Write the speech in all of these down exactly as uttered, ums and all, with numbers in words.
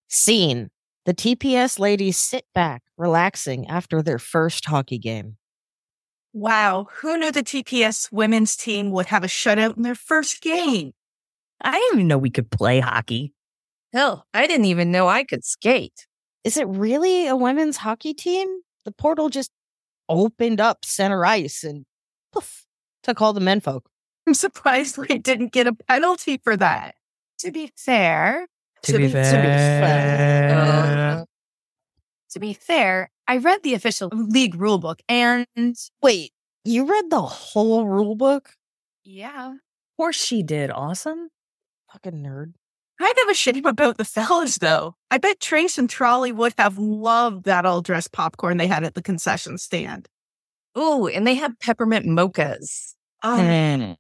Scene. The T P S ladies sit back, relaxing after their first hockey game. Wow, who knew the T P S women's team would have a shutout in their first game? I didn't even know we could play hockey. Hell, I didn't even know I could skate. Is it really a women's hockey team? The portal just opened up center ice and poof, took all the menfolk. I'm surprised we didn't get a penalty for that. To be fair, To, to be, be fair, to be fair, uh, to be fair, I read the official league rulebook and wait, you read the whole rulebook? Yeah, of course she did. Awesome, fucking nerd. I have a shame about the fellas though. I bet Trace and Trolley would have loved that all dressed popcorn they had at the concession stand. Ooh, and they had peppermint mochas. Um, mm.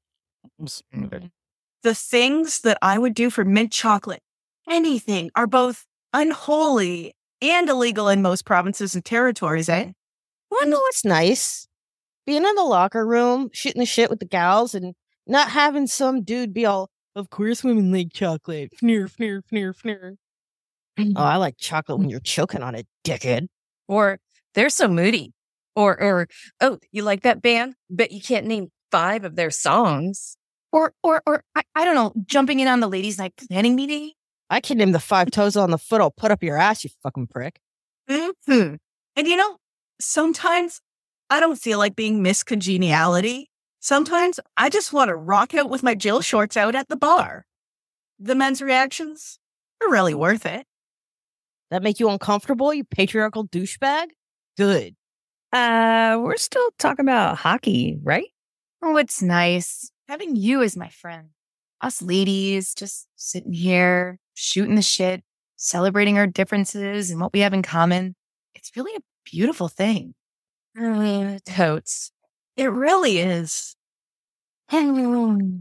The things that I would do for mint chocolate, anything, are both unholy and illegal in most provinces and territories, eh? Well, no, it's nice. Being in the locker room, shooting the shit with the gals, and not having some dude be all, of course women like chocolate. Fneer, fneer, fneer, fneer. Oh, I like chocolate when you're choking on it, dickhead. Or, they're so moody. Or, or, oh, you like that band? Bet you can't name five of their songs. Or, or, or, I, I don't know, jumping in on the ladies' night planning meeting? I can name the five toes on the foot I'll put up your ass, you fucking prick. Mm-hmm. And you know, sometimes I don't feel like being Miss Congeniality. Sometimes I just want to rock out with my Jill shorts out at the bar. The men's reactions are really worth it. That make you uncomfortable, you patriarchal douchebag? Good. Uh, we're still talking about hockey, right? Oh, it's nice having you as my friend. Us ladies just sitting here, shooting the shit, celebrating our differences and what we have in common. It's really a beautiful thing. Uh, totes. It really is. Fucking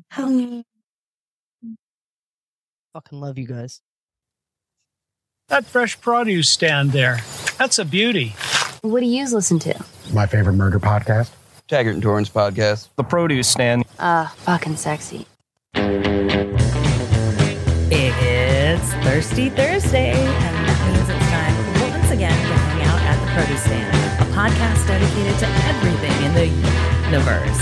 love you guys. That fresh produce stand there, that's a beauty. What do you listen to? My favorite murder podcast. Taggart and Torrance podcast. The produce stand. Ah, uh, fucking sexy. It's Thirsty Thursday, and that means it's time once again to hang out at the Produce Stand, a podcast dedicated to everything in the universe.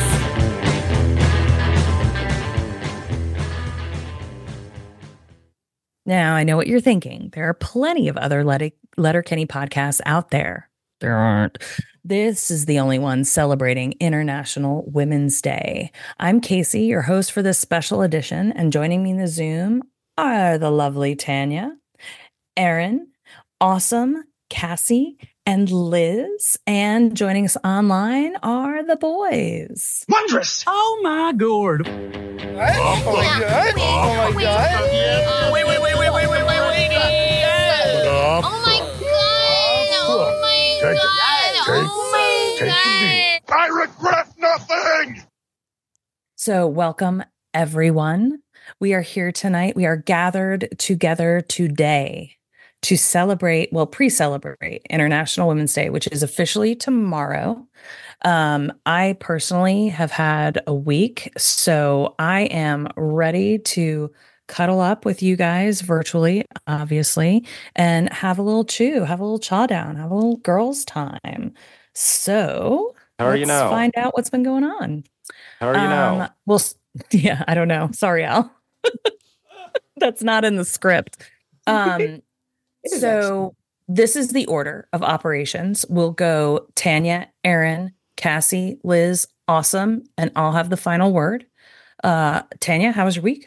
Now, I know what you're thinking. There are plenty of other Let- Letterkenny podcasts out there. There aren't. This is the only one celebrating International Women's Day. I'm Casey, your host for this special edition, and joining me in the Zoom are the lovely Tanya, Erin, Awesome, Cassie, and Liz. And joining us online are the boys. Wondrous! Oh my gourd. Oh my god! Oh my god! Wait, wait, wait, wait, wait, wait, wait, wait! Oh my god! Oh my god! Oh my god! I regret nothing! So welcome, everyone. We are here tonight. We are gathered together today to celebrate, well, pre-celebrate International Women's Day, which is officially tomorrow. Um, I personally have had a week, so I am ready to cuddle up with you guys virtually, obviously, and have a little chew, have a little chaw down, have a little girls' time. So how are let's you now? Find out what's been going on. How are you um, now? Well, yeah, I don't know. Sorry, Al. That's not in the script. Um, so this is the order of operations. We'll go Tanya, Erin, Cassie, Liz, Awesome, and I'll have the final word. Uh, Tanya, how was your week?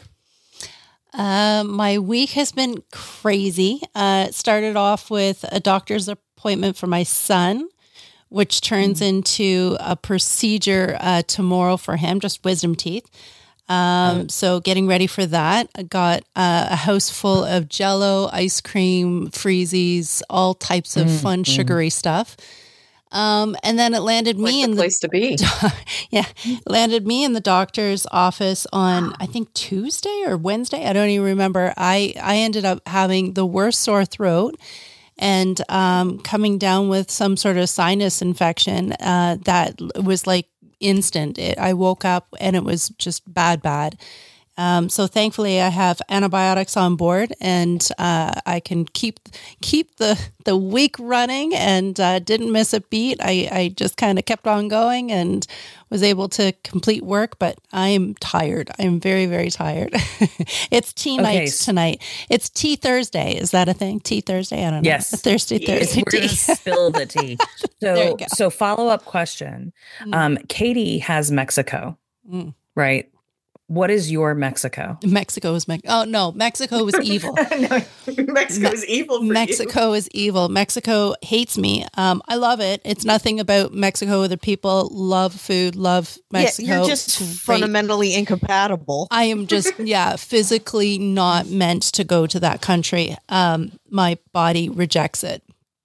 Uh, my week has been crazy. Uh, it started off with a doctor's appointment for my son, which turns mm. into a procedure uh, tomorrow for him, just wisdom teeth. Um, mm. So getting ready for that. I got uh, a house full of Jell-O, ice cream, freezies, all types of mm, fun, mm. sugary stuff. Um, and then it landed like me the in the place to be. yeah, landed me in the doctor's office on I think Tuesday or Wednesday. I don't even remember. I I ended up having the worst sore throat and um, coming down with some sort of sinus infection uh, that was like instant. It, I woke up and it was just bad, bad. Um, so thankfully, I have antibiotics on board, and uh, I can keep keep the the week running, and uh, didn't miss a beat. I, I just kind of kept on going and was able to complete work. But I'm tired. I'm very very tired. It's tea Okay, night s- tonight. It's Tea Thursday. Is that a thing? Tea Thursday? I don't know. Yes. Thursday Thursday We're gonna tea. spill the tea. There you So, go. so follow up question. Mm. Um, Katie has Mexico, Mm. right? What is your Mexico? Mexico is Mex. Oh no, Mexico was evil. no, Mexico is evil for Mexico you. is evil. Mexico hates me. Um, I love it. It's nothing about Mexico. The people love food, love Mexico. Yeah, you're just Great. fundamentally incompatible. I am just, yeah, physically not meant to go to that country. Um, my body rejects it.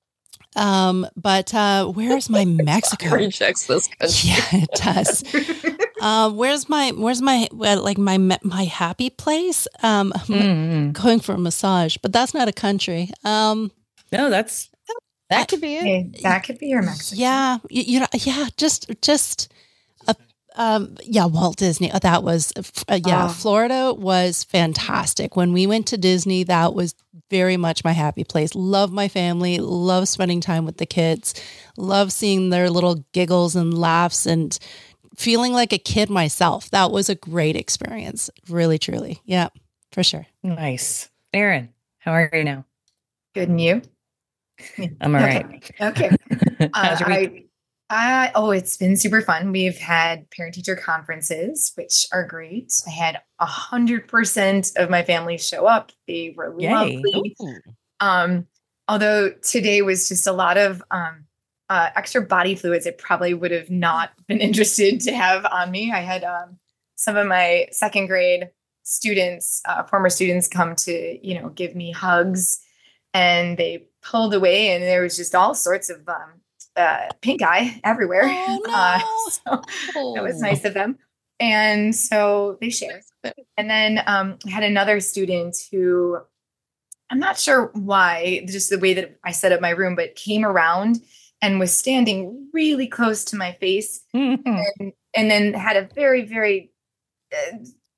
Um, but uh, where's my Mexico? Rejects this country. Yeah, it does. Uh, where's my where's my well, like my my happy place? Um, Mm. going for a massage, but that's not a country. Um, No, that's That could be it. Hey, that could be your Mexico. yeah, you, you know, yeah, just just a, um, yeah, Walt Disney. uh, That was uh, yeah, Oh. Florida was fantastic. When we went to Disney, that was very much my happy place. Love my family, love spending time with the kids, love seeing their little giggles and laughs and feeling like a kid myself. That was a great experience. Really, truly. Yeah, for sure. nice. Aaron, how are you now? Good, and you? I'm all Okay. right. Okay. How's Uh, your week? I, I, oh, it's been super fun. We've had parent teacher conferences, which are great. I had a hundred percent of my family show up. They were Yay. lovely. Um, although today was just a lot of um, uh, extra body fluids. I probably would have not been interested to have on me. I had um, some of my second grade students, uh, former students, come to you know give me hugs, and they pulled away, and there was just all sorts of um, uh, pink eye everywhere. Oh, no. Uh, so that was nice of them. And so they shared. And then um, I had another student who I'm not sure why, just the way that I set up my room, but came around and was standing really close to my face, Mhm. and, and then had a very, very uh,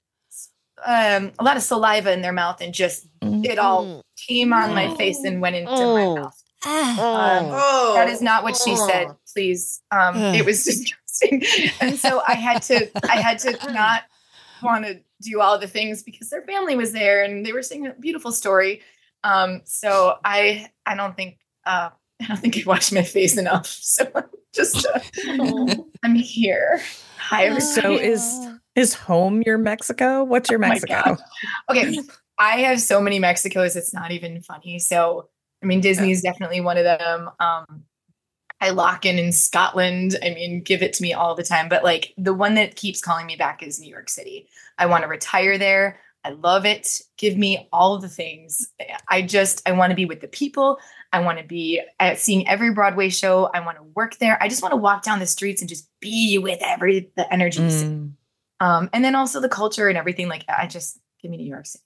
um, a lot of saliva in their mouth, and just it all came on my face and went into Oh. my mouth. Ah. Um, Oh, that is not what she said. Please, um, Ugh. it was disgusting, and so I had to, I had to not want to do all the things because their family was there and they were saying a beautiful story. Um, so I, I don't think, uh, I don't think I washed my face enough. So just, uh, I'm here. Hi, everybody. So is is home your Mexico? What's your Oh my Mexico? God. Okay, I have so many Mexicos. It's not even funny. So I mean, Disney is definitely one of them. Um, I lock in in Scotland. I mean, give it to me all the time. But like the one that keeps calling me back is New York City. I want to retire there. I love it. Give me all the things. I just, I want to be with the people. I want to be at seeing every Broadway show. I want to work there. I just want to walk down the streets and just be with every, the energies. Mm. Um, and then also the culture and everything. Like, I just, give me New York City.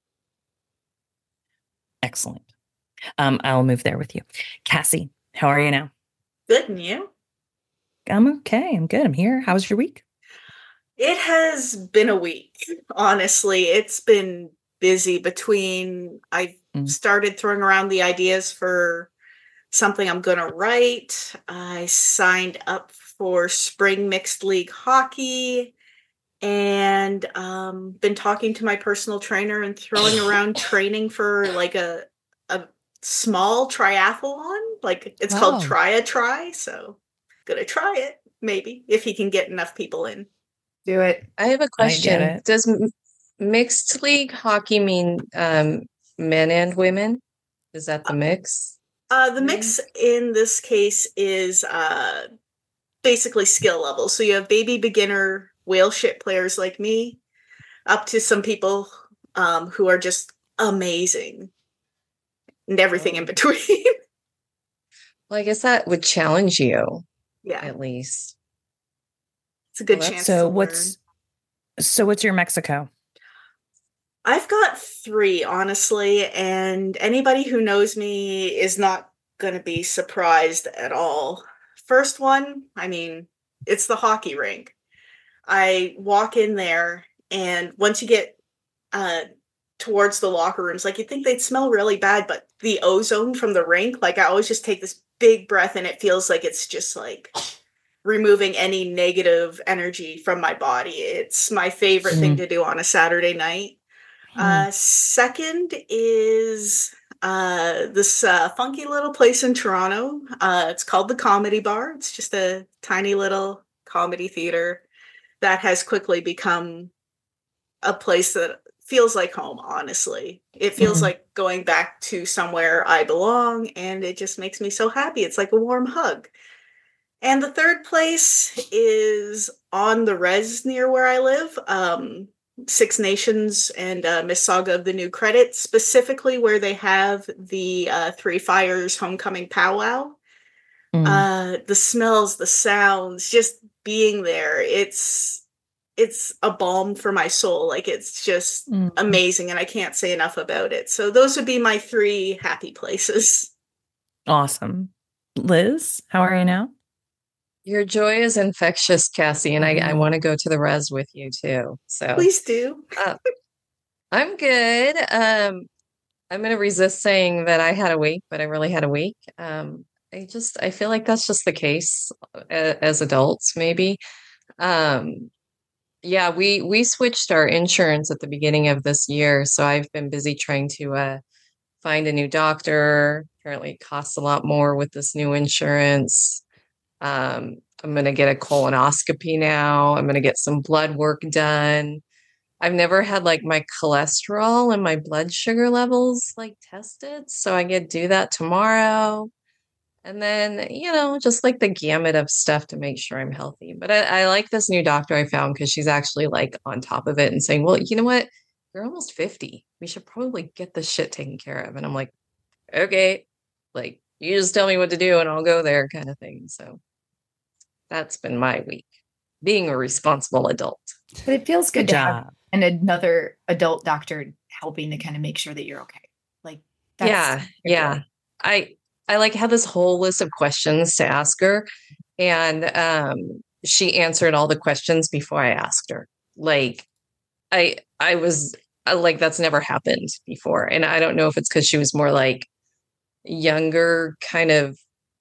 Excellent. Um, I'll move there with you. Cassie, how are you now? Good, and you? I'm okay. I'm good. I'm here. How was your week? It has been a week. Honestly, it's been busy between I Mm. started throwing around the ideas for something I'm going to write. I signed up for spring mixed league hockey and um, been talking to my personal trainer and throwing around training for like a a small triathlon. Like it's Wow. called Try a Try. So gonna try it maybe if he can get enough people in. Do it. I have a question. it. Does m- mixed league hockey mean um, men and women? Is that the mix? Uh, the mix in this case is uh, basically skill level. So you have baby beginner whale ship players like me, up to some people um, who are just amazing, and everything in between. Well, I guess that would challenge you, Yeah, at least. it's a good Well, chance. So to what's learn. so what's your Mexico? I've got three, honestly, and anybody who knows me is not going to be surprised at all. First one, I mean, it's the hockey rink. I walk in there, and once you get uh, towards the locker rooms. Like, you'd think they'd smell really bad, but the ozone from the rink, like, I always just take this big breath and it feels like it's just like removing any negative energy from my body. It's my favorite mm. thing to do on a Saturday night. Mm. Uh, second is uh, this uh, funky little place in Toronto. Uh, it's called the Comedy Bar. It's just a tiny little comedy theater that has quickly become a place that feels like home, honestly. It feels mm. like going back to somewhere I belong, and it just makes me so happy. It's like a warm hug. And the third place is on the res near where I live, um, Six Nations and uh, Mississauga of the New Credit, specifically where they have the uh, Three Fires Homecoming Powwow. Mm. Uh, the smells, the sounds, just being there, it's it's a balm for my soul. Like, it's just mm. amazing, and I can't say enough about it. So those would be my three happy places. Awesome. Liz, how are you now? Your joy is infectious, Cassie, and I, I want to go to the res with you too. So please do. uh, I'm good. Um, I'm going to resist saying that I had a week, but I really had a week. Um, I just I feel like that's just the case as, as adults, maybe. Um, yeah, we we switched our insurance at the beginning of this year, so I've been busy trying to uh, find a new doctor. Apparently, it costs a lot more with this new insurance. Um, I'm going to get a colonoscopy now. I'm going to get some blood work done. I've never had like my cholesterol and my blood sugar levels like tested. So I get to do that tomorrow. And then, you know, just like the gamut of stuff to make sure I'm healthy. But I, I like this new doctor I found because she's actually like on top of it and saying, well, you know what? You're almost fifty. We should probably get this shit taken care of. And I'm like, okay, like you just tell me what to do and I'll go there kind of thing. So that's been my week, being a responsible adult. But it feels good, good to job. have and another adult doctor helping to kind of make sure that you're okay. Like, that's yeah, yeah. Good. I I like had this whole list of questions to ask her, and um, she answered all the questions before I asked her. Like, I I was I, like, that's never happened before, and I don't know if it's because she was more like younger, kind of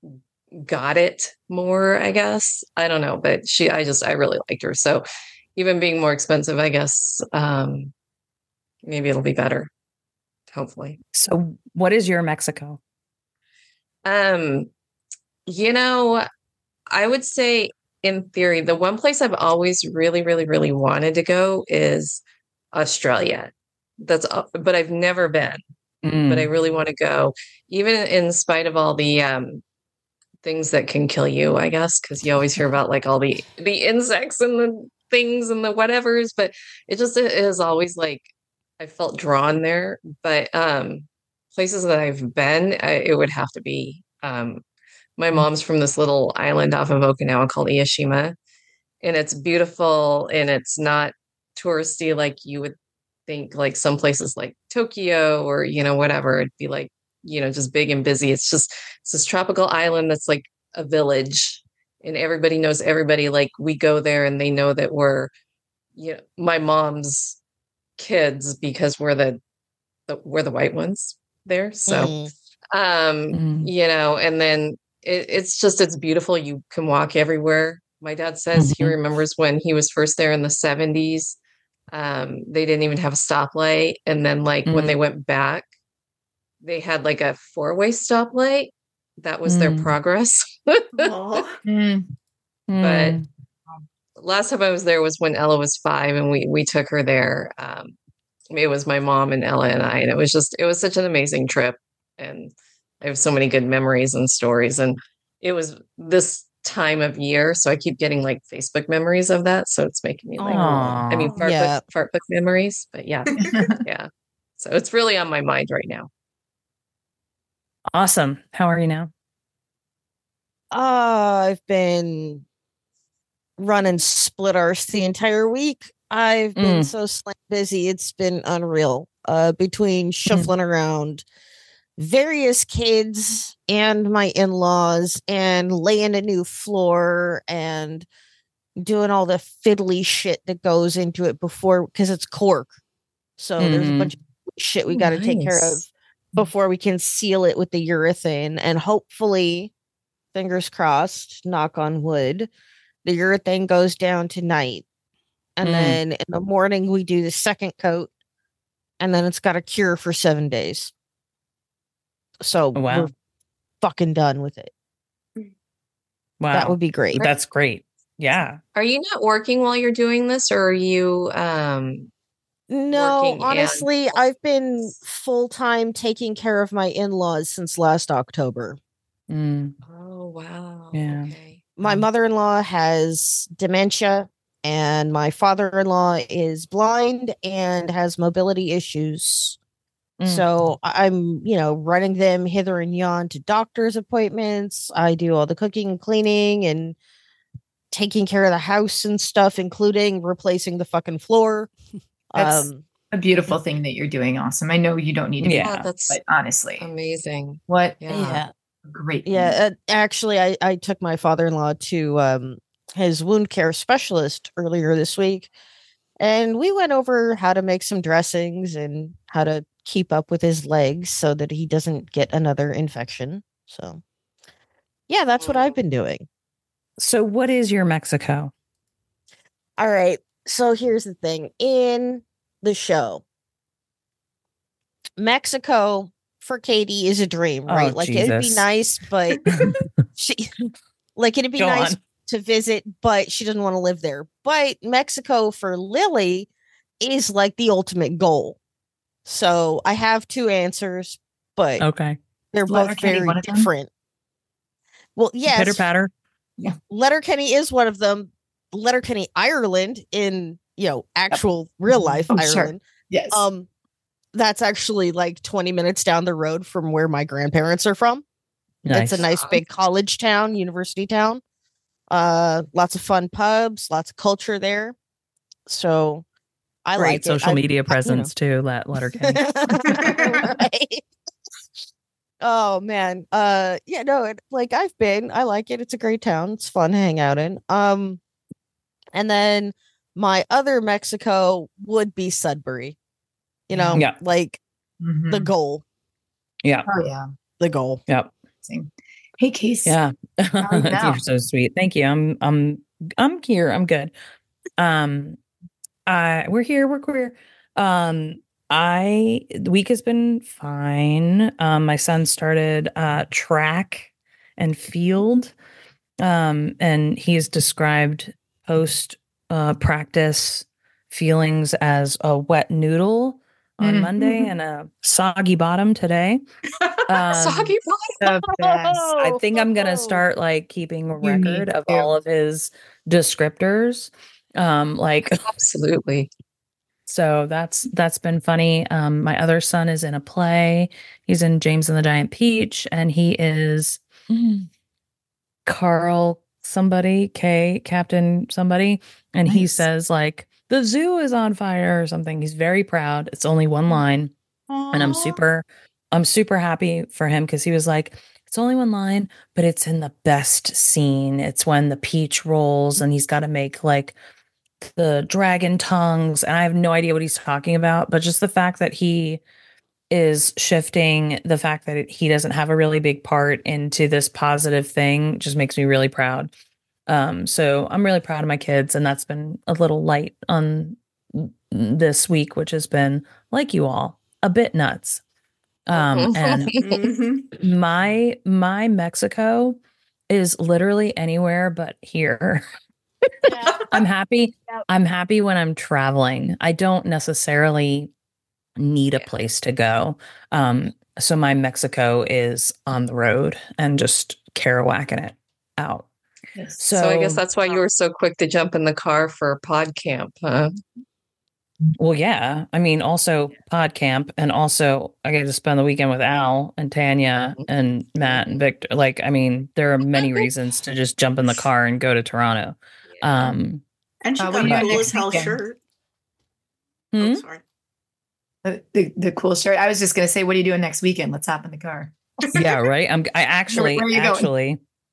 got it more, I guess. I don't know, but she, I just, I really liked her. So even being more expensive, I guess, um, maybe it'll be better. Hopefully. So what is your Mexico? Um, you know, I would say in theory, the one place I've always really, really, really wanted to go is Australia. That's, but I've never been, mm. but I really want to go, even in spite of all the, um, things that can kill you, I guess, because you always hear about like all the the insects and the things and the whatevers, but it just it is always like I felt drawn there. But um places that I've been, I, it would have to be um my mom's from this little island off of Okinawa called Iyashima, and it's beautiful and it's not touristy like you would think, like some places like Tokyo or, you know, whatever. It'd be like, you know, just big and busy. It's just, it's this tropical island that's like a village and everybody knows everybody. Like we go there and they know that we're, you know, my mom's kids because we're the, the we're the white ones there. So, mm. um, mm. you know, and then it, it's just, it's beautiful. You can walk everywhere. My dad says mm-hmm. he remembers when he was first there in the seventies. Um, they didn't even have a stoplight. And then like mm. when they went back, they had like a four-way stoplight. That was mm. their progress. mm. But last time I was there was when Ella was five and we, we took her there. Um, it was my mom and Ella and I, and it was just, it was such an amazing trip. And I have so many good memories and stories. And it was this time of year. So I keep getting like Facebook memories of that. So it's making me like, Aww, I mean, fart, yeah. book, fart book memories, but yeah. yeah. So it's really on my mind right now. Awesome. How are you now? Uh, I've been running split arse the entire week. I've been mm. so slam busy. It's been unreal. Uh, between shuffling mm. around various kids and my in-laws and laying a new floor and doing all the fiddly shit that goes into it before, because it's cork. So mm-hmm. there's a bunch of shit we got to nice. take care of before we can seal it with the urethane. And hopefully, fingers crossed, knock on wood, the urethane goes down tonight. And mm. then in the morning, we do the second coat. And then it's got a cure for seven days. So oh, wow. we're fucking done with it. Wow. That would be great. That's great. Yeah. Are you not working while you're doing this, or are you um No, honestly, and- I've been full-time taking care of my in-laws since last October. Mm. Oh, wow. Yeah. Okay. My mother-in-law has dementia, and my father-in-law is blind and has mobility issues. Mm. So I'm, you know, running them hither and yon to doctor's appointments. I do all the cooking and cleaning and taking care of the house and stuff, including replacing the fucking floor. That's um, a beautiful thing that you're doing. Awesome. I know you don't need to yeah, be, that's but honestly, amazing. What? Yeah. yeah. Great. Yeah. Uh, actually, I, I took my father-in-law to um, his wound care specialist earlier this week, and we went over how to make some dressings and how to keep up with his legs so that he doesn't get another infection. So, yeah, that's what I've been doing. So what is your Mexico? All right. So here's the thing. In the show, Mexico for Katie is a dream, right? Oh, like Jesus. it'd be nice, but she like it'd be Go nice on. to visit, but she doesn't want to live there. But Mexico for Lily is like the ultimate goal. So I have two answers, but okay, they're Letter both Kenny, very different. Well, yes, pitter patter. Yeah, Letterkenny is one of them. Letterkenny, Ireland, in you know actual yep. real life oh, Ireland. Sure. Yes, um, that's actually like twenty minutes down the road from where my grandparents are from. Nice. It's a nice big college town, university town. Uh, lots of fun pubs, lots of culture there. So I Great like social it. media I, presence I, you know. too. That Letterkenny. Right. Oh man. Uh yeah, no, it, like I've been. I like it. It's a great town. It's fun to hang out in. Um and then my other Mexico would be Sudbury. You know, yeah. like mm-hmm. the goal. Yeah. Oh yeah. The goal. Yep. Hey Case. Yeah. You're You're so sweet. Thank you. I'm I'm I'm here. I'm good. Um I we're here, we're queer. Um I the week has been fine. Um, my son started uh, track and field, um, and he's described post uh, practice feelings as a wet noodle on mm-hmm. Monday and a soggy bottom today. Um, soggy bottom. I think I'm gonna start like keeping a record of all of his descriptors. Um, like absolutely. So that's that's been funny. Um, my other son is in a play. He's in James and the Giant Peach, and he is mm, Carl somebody, K Captain somebody, and nice. He says like the zoo is on fire or something. He's very proud. It's only one line, Aww. And I'm super, I'm super happy for him because he was like, it's only one line, but it's in the best scene. It's when the peach rolls, and he's got to make like the dragon tongues, and I have no idea what he's talking about, but just the fact that he is shifting the fact that it, he doesn't have a really big part into this positive thing just makes me really proud. Um, so I'm really proud of my kids, and that's been a little light on this week, which has been, like you all, a bit nuts. Um, and mm-hmm. my my Mexico is literally anywhere but here. Yeah. I'm happy. Yep. I'm happy when I'm traveling. I don't necessarily need a place to go. Um, so my Mexico is on the road and just Kerouacking it out. Yes. So, so I guess that's why you were so quick to jump in the car for pod camp, huh? Well, yeah. I mean, also pod camp, and also I get to spend the weekend with Al and Tanya and Matt and Victor. Like, I mean, there are many reasons to just jump in the car and go to Toronto. Um, and she uh, got a cool as hell shirt. Hmm? Oh, sorry. The, the the cool shirt. I was just gonna say, what are you doing next weekend? Let's hop in the car. Yeah, right. I'm. I actually, Where, where actually,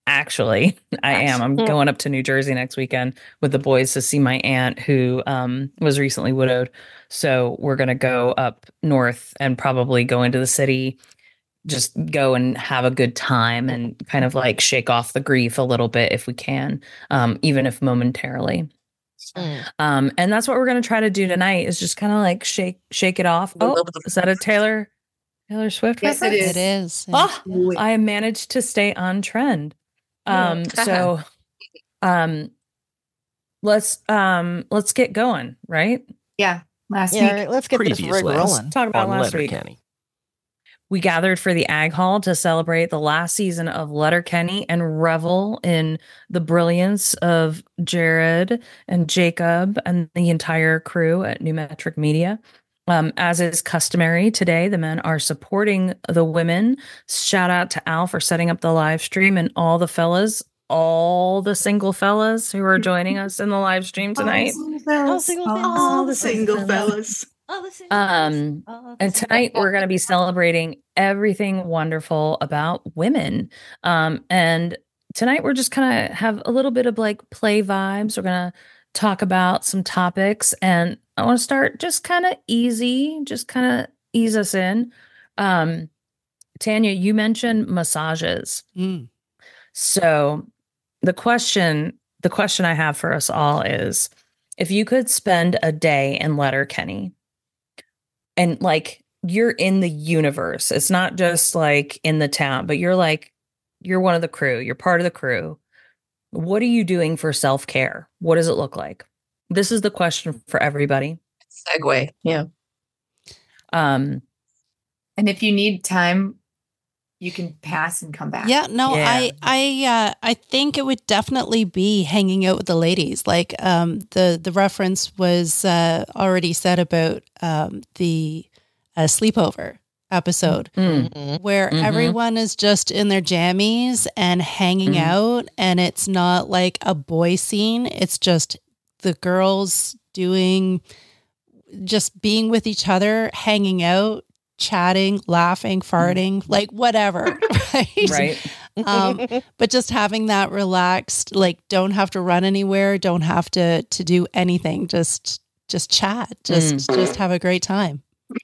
Actually, I am. I'm Mm. going up to New Jersey next weekend with the boys to see my aunt who um, was recently widowed. So we're going to go up north and probably go into the city, just go and have a good time and kind of like shake off the grief a little bit if we can, um, even if momentarily. Mm. Um, and that's what we're going to try to do tonight is just kind of like shake, shake it off. Oh, is that a Taylor, Taylor Swift Yes, it reference? is. It is. Oh, I managed to stay on trend. Um, so, um, let's, um, let's get going, right? Yeah. Last Yeah, week. all right, let's get this rig Previously, rolling. Let's talk about on last week. Letterkenny. We gathered for the Ag Hall to celebrate the last season of Letterkenny and revel in the brilliance of Jared and Jacob and the entire crew at New Metric Media. Um, as is customary today, the men are supporting the women. Shout out to Al for setting up the live stream and all the fellas, all the single fellas who are joining us in the live stream tonight. All single All fellas. All the single fellas. All the single Um, fellas. All the and single tonight we're fellas. going to be celebrating everything wonderful about women. Um, and tonight we're just kind of have a little bit of like play vibes. We're going to talk about some topics, and I want to start just kind of easy, just kind of ease us in. Um, Tanya, you mentioned massages. Mm. So the question, the question I have for us all is, if you could spend a day in Letterkenny and like you're in the universe, it's not just like in the town, but you're like, you're one of the crew, you're part of the crew. What are you doing for self-care? What does it look like? This is the question for everybody. Segue. Yeah. Um, And if you need time, you can pass and come back. Yeah, no, Yeah. I I uh, I think it would definitely be hanging out with the ladies. Like um, the the reference was uh, already said about um, the uh, sleepover episode mm, Mhm. where Mhm. everyone is just in their jammies and hanging Mhm. out, and it's not like a boy scene. It's just the girls doing, just being with each other, hanging out, chatting, laughing, farting, like whatever, right? right. um, but just having that relaxed, like don't have to run anywhere, don't have to to do anything, just just chat, just just have a great time.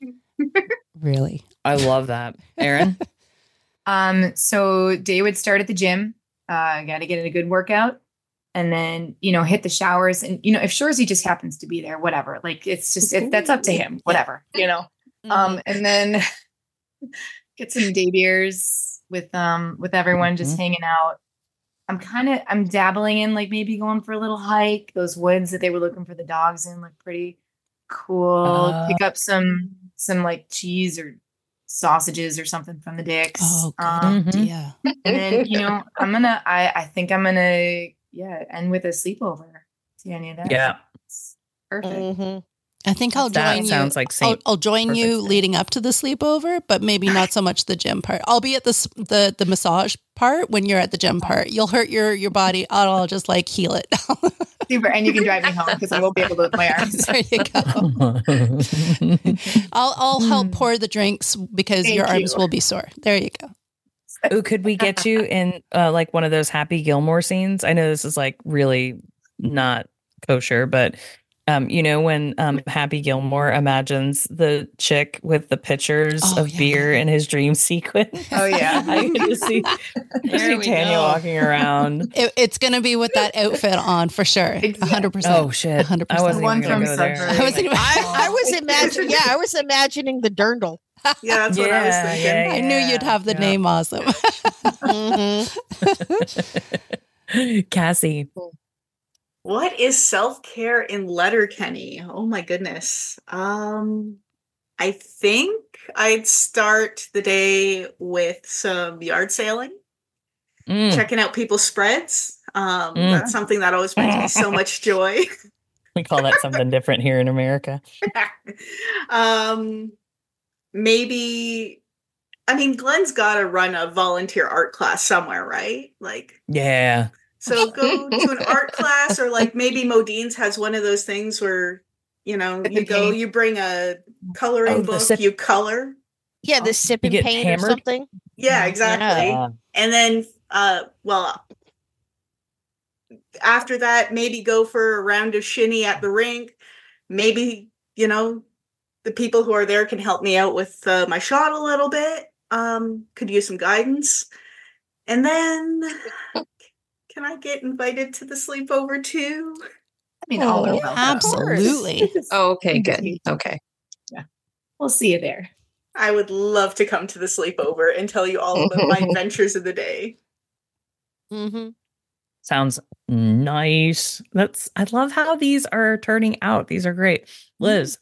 Really. I love that. Aaron? Um, so day would start at the gym. Uh, got to get in a good workout, and then you know hit the showers. And you know if Shorzy just happens to be there, whatever. Like it's just it, that's up to him. Whatever, you know. Um, and then get some day beers with um with everyone, just Mhm. hanging out. I'm kind of I'm dabbling in like maybe going for a little hike. Those woods that they were looking for the dogs in look pretty cool. Uh, Pick up some some like cheese or sausages or something from the Dicks. Oh, good um, Mhm. idea. and then you know I'm gonna I I think I'm gonna yeah end with a sleepover. Tanya, that's Yeah. perfect. Mhm. I think I'll That join you. sounds like I'll, Saint I'll join perfect you Saint. leading up to the sleepover, but maybe not so much the gym part. I'll be at the s- the the massage part when you're at the gym part. You'll hurt your your body. I'll, I'll just like heal it. Super, and you can drive me home because I won't be able to with my arms. There you go. I'll I'll help pour the drinks because Thank your you. arms will be sore. There you go. Ooh, could we get you in uh, like one of those Happy Gilmore scenes? I know this is like really not kosher, but um, you know when um, Happy Gilmore imagines the chick with the pictures Oh, of yeah, beer yeah. in his dream sequence. Oh yeah. I can just see, just There see we Tanya go. walking around. It, it's gonna be with that outfit on for sure. A hundred percent. Oh shit! hundred I wasn't percent. One even gonna from go there. Sudbury. I wasn't even- I, I was imagining, yeah, I was imagining the dirndl. Yeah, that's what I was Yeah, thinking. yeah, I knew you'd have the yeah. name awesome. Mhm. Cassie. What is self-care in Letterkenny? Oh my goodness. Um, I think I'd start the day with some yard sailing, Mm. checking out people's spreads. Um, Mm. That's something that always brings me so much joy. We call that something different here in America. um, maybe, I mean, Glenn's got to run a volunteer art class somewhere, right? Like, Yeah. so go to an art class, or like maybe Modine's has one of those things where, you know, Sip you and go, paint. you bring a coloring Oh, the book, sip- you color. Yeah, the sip You and get paint hammered? or something. Yeah, exactly. Yeah. And then uh, well, after that, maybe go for a round of shinny at the rink. Maybe, you know, the people who are there can help me out with uh, my shot a little bit. Um, could use some guidance. And then, can I get invited to the sleepover too? I mean, all are welcome. Absolutely. Oh, okay, good. Okay. Yeah. We'll see you there. I would love to come to the sleepover and tell you all about my adventures of the day. Mm-hmm. Sounds nice. That's I love how these are turning out. These are great. Liz.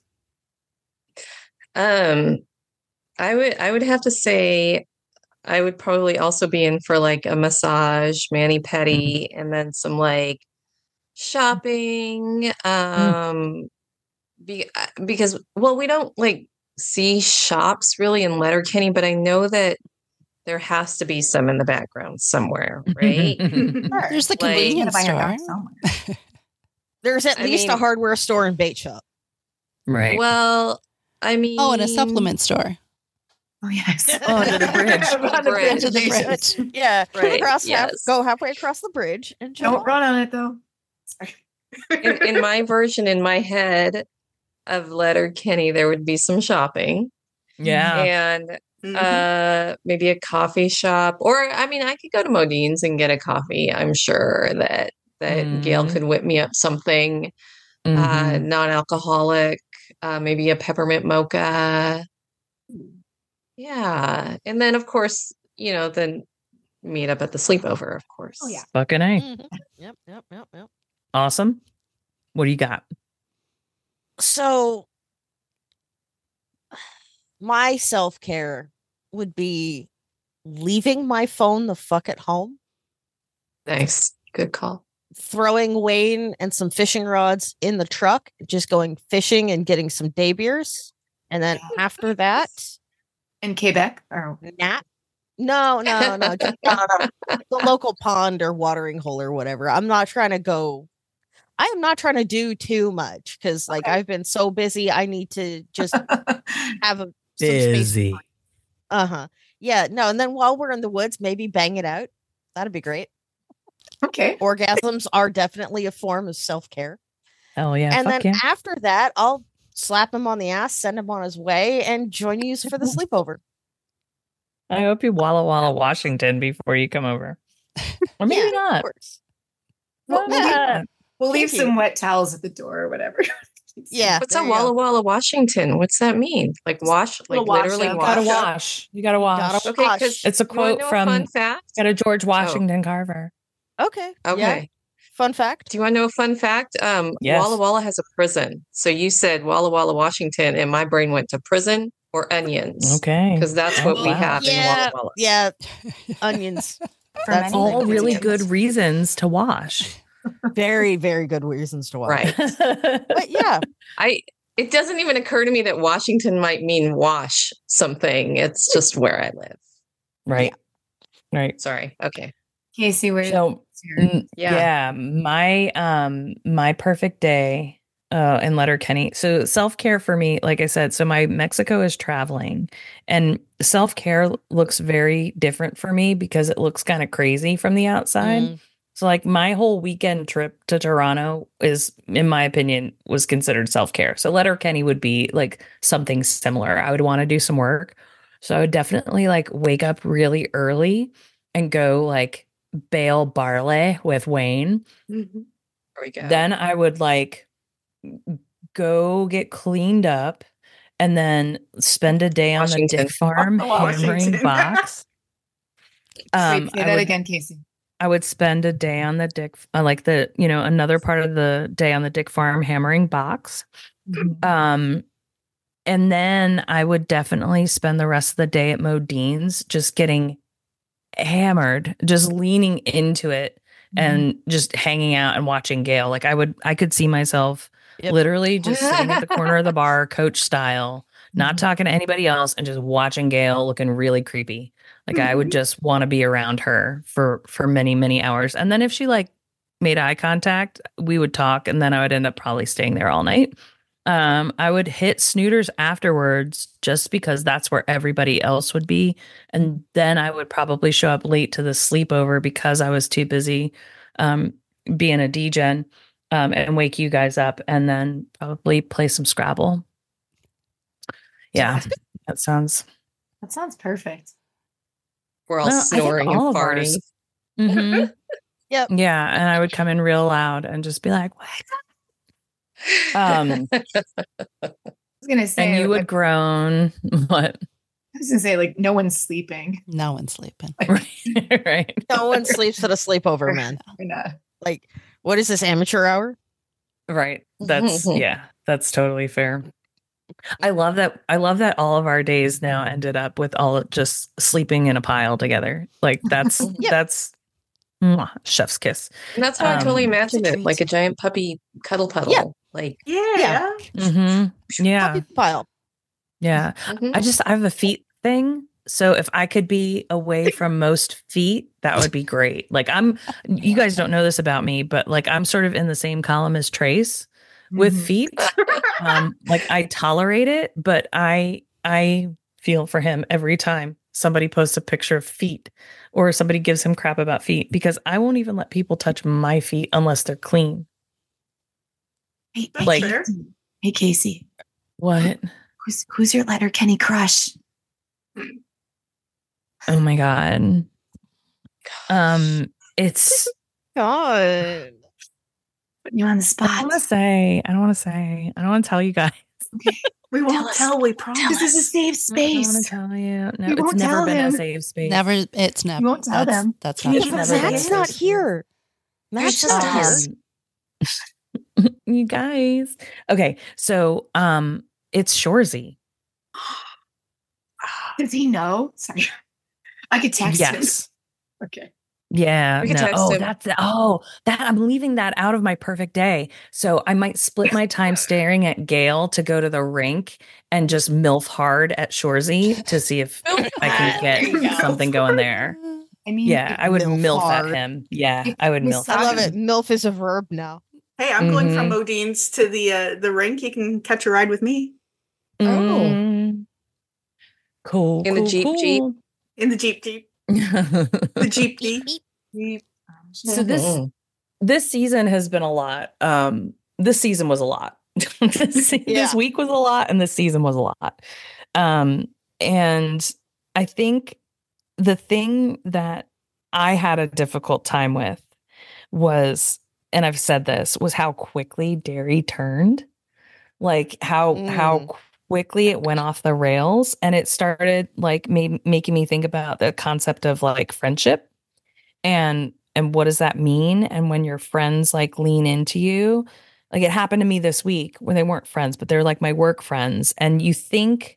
Um, I would I would have to say I would probably also be in for like a massage, mani-pedi, and then some like shopping. Um, be, because well, we don't like see shops really in Letterkenny, but I know that there has to be some in the background somewhere, right? There's the Like- convenience You gotta buy your store. dog somewhere. There's at I least mean- a hardware store and bait shop. Right. Well, I mean, Oh, and a supplement store. Oh, yes. Oh, under the bridge. On the bridge. Under the bridge. Yeah, Right, across half, yes. go halfway across the bridge and chill. Don't run on it, though. Sorry. in, in my version, in my head of Letterkenny, there would be some shopping Yeah. and Mhm. uh, maybe a coffee shop, or I mean, I could go to Modine's and get a coffee. I'm sure that that Gail Mhm. could whip me up something uh, Mhm. non-alcoholic, uh, maybe a peppermint mocha. Yeah, and then of course, you know, then meet up at the sleepover, of course. Oh, yeah. Fucking A. Mhm. Yep, yep, yep, yep. Awesome. What do you got? So my self-care would be leaving my phone the fuck at home, Nice, good call. throwing Wayne and some fishing rods in the truck, just going fishing and getting some day beers. And then after that, In Quebec? Or nap. No, no, no, just the local pond or watering hole or whatever. I'm not trying to go. I am not trying to do too much because, like, Okay. I've been so busy. I need to just have a some space. Busy. Uh huh. Yeah. No. And then while we're in the woods, maybe bang it out. That'd be great. okay. Orgasms are definitely a form of self care. Hell yeah. and fuck then yeah. after that, I'll slap him on the ass, send him on his way, and join you for the sleepover. I hope you Walla Walla Washington before you come over. Or maybe Yeah, not. Of course. We'll, we'll Yeah. leave, we'll leave Thank you. some wet towels at the door or whatever. Yeah. What's there a you go. Walla Walla Washington? What's that mean? Like wash, like Little wash literally up. wash. Gotta up? wash. You gotta wash. Gotta Okay, wash. because It's a quote from fun fact. got a George Washington Carver. Okay. Okay. Yeah. Fun fact. Do you want to know a fun fact? Um, Yes. Walla Walla has a prison. So you said Walla Walla Washington, and my brain went to prison or onions. Okay. Because that's Oh, what we wow. have in Yeah. Walla Walla. Yeah. Onions. For That's many All things. really Yes. good reasons to wash. Very, very good reasons to watch. Right. But yeah. I. It doesn't even occur to me that Washington might mean wash something. It's just where I live. Right. Right. Sorry. Okay. Casey, where So your- Mm, Yeah. yeah. my um my perfect day uh in Letterkenny. So self-care for me, like I said, so my Mexico is traveling, and self-care looks very different for me because it looks kind of crazy from the outside. Mm. So like my whole weekend trip to Toronto is, in my opinion, was considered self-care. So Letterkenny would be like something similar. I would want to do some work. So I would definitely like wake up really early and go like bale barley with Wayne. Mhm. There we go. Then I would like go get cleaned up and then spend a day on the Washington. Dick Farm hammering Washington. box. Um, Wait, say I that would- again, Casey. I would spend a day on the Dick, uh, like the, you know, another part of the day on the Dick Farm hammering box. Um, and then I would definitely spend the rest of the day at Modine's just getting hammered, just leaning into it and just hanging out and watching Gail. Like I would, I could see myself Yep. literally just sitting at the corner of the bar, coach style, not talking to anybody else and just watching Gail looking really creepy. Like I would just want to be around her for for many many hours. And then if she like made eye contact, we would talk, and then I would end up probably staying there all night. Um, I would hit Snooters afterwards just because that's where everybody else would be. And then I would probably show up late to the sleepover because I was too busy um, being a D Gen um, and wake you guys up and then probably play some Scrabble. Yeah, that sounds. That sounds perfect. We're all Well, I think snoring and all of farting. ours- Mhm. Yep. Yeah, and I would come in real loud and just be like, "What?" Um, I was gonna say, and you would like, groan. What? I was gonna say, like, no one's sleeping. No one's sleeping. Right, right. No one sleeps at a sleepover, man. We're not. Like, what is this amateur hour? Right. That's yeah, that's totally fair. I love that. I love that all of our days now ended up with all just sleeping in a pile together. Like that's Yeah. that's mwah, chef's kiss. And that's how I totally Um, imagined it, like a giant puppy cuddle puddle. Yeah. Like, Yeah. mhm. Yeah. Puppy pile. Yeah. mhm. I just I have a feet thing. So if I could be away from most feet, that would be great. Like I'm you guys don't know this about me, but like I'm sort of in the same column as Trace with Mhm. feet. Um like I tolerate it, but I I feel for him every time somebody posts a picture of feet or somebody gives him crap about feet because I won't even let people touch my feet unless they're clean. Hey, That's Like- fair. hey, Casey, What? who's who's your letter Kenny crush? Oh my god. Um it's God. Putting you on the I spot. don't want to say. I don't want to say. I don't want to tell you guys. We won't Tell us. tell, we promise. This is a safe I don't want space. to tell you. No, You it's won't never tell been him. a safe space. Never. It's never. won't tell that's, them. That's Can not you true. give us never a been Matt's a hint? not safe here. Matt's just not us. here. Um, you guys. Okay, so um, it's Shorzy. Does he know? Sorry, I could text him. Yes. Okay. Yeah. We can no. text Oh, him. that's oh that I'm leaving that out of my perfect day. So I might split my time staring at Gail to go to the rink and just milf hard at Shorzy to see if I can There you get go. something going there. I mean, Yeah, I would Milf milf hard. at him. Yeah, If I would Miss milf. I at love him. it. MILF is a verb now. Hey, I'm going from Mhm. Modine's to the uh, the rink. You can catch a ride with me Oh. Mm. Cool. In the cool, Jeep, Jeep? cool. in the Jeep Jeep. The Jeep Jeep. Beep. So this Mhm. this season has been a lot. Um, this season was a lot. this, se- Yeah. this week was a lot, and this season was a lot. Um, and I think the thing that I had a difficult time with was, and I've said this, was how quickly Derry turned. Like how how Mm. quickly it went off the rails, and it started like ma- making me think about the concept of like friendship and and what does that mean, and when your friends like lean into you. Like it happened to me this week when they weren't friends, but they're like my work friends, and you think,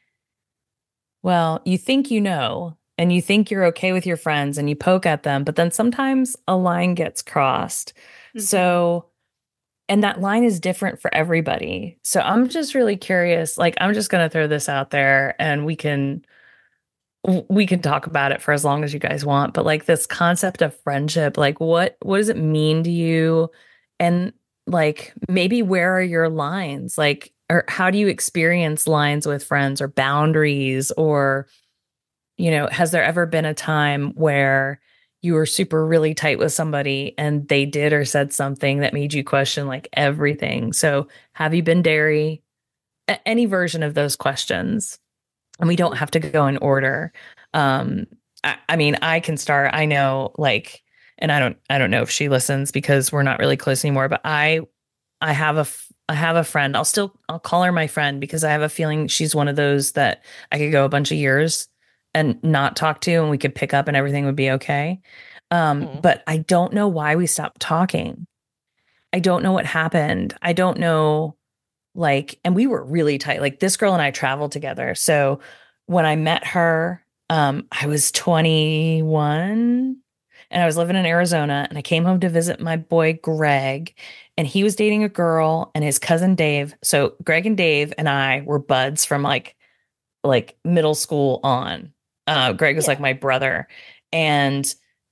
well, you think you know, and you think you're okay with your friends, and you poke at them, but then sometimes a line gets crossed. Mhm. So, and that line is different for everybody. So I'm just really curious. Like, I'm just going to throw this out there, and we can w- we can talk about it for as long as you guys want. But like this concept of friendship, like what what does it mean to you? And like maybe where are your lines? Like, or how do you experience lines with friends or boundaries? Or, you know, has there ever been a time where you were super really tight with somebody and they did or said something that made you question like everything? So have you been dairy? A- any version of those questions. And we don't have to go in order. Um, I, I mean, I can start. I know, like, and I don't, I don't know if she listens because we're not really close anymore. But I, I have a, f- I have a friend. I'll still, I'll call her my friend because I have a feeling she's one of those that I could go a bunch of years and not talk to, and we could pick up, and everything would be okay. Um, Mm. But I don't know why we stopped talking. I don't know what happened. I don't know. Like, and we were really tight. Like this girl and I traveled together. So when I met her, um, I was twenty-one and I was living in Arizona, and I came home to visit my boy, Greg, and he was dating a girl and his cousin, Dave. So Greg and Dave and I were buds from like, like middle school on. Uh, Greg was Yeah. like my brother. And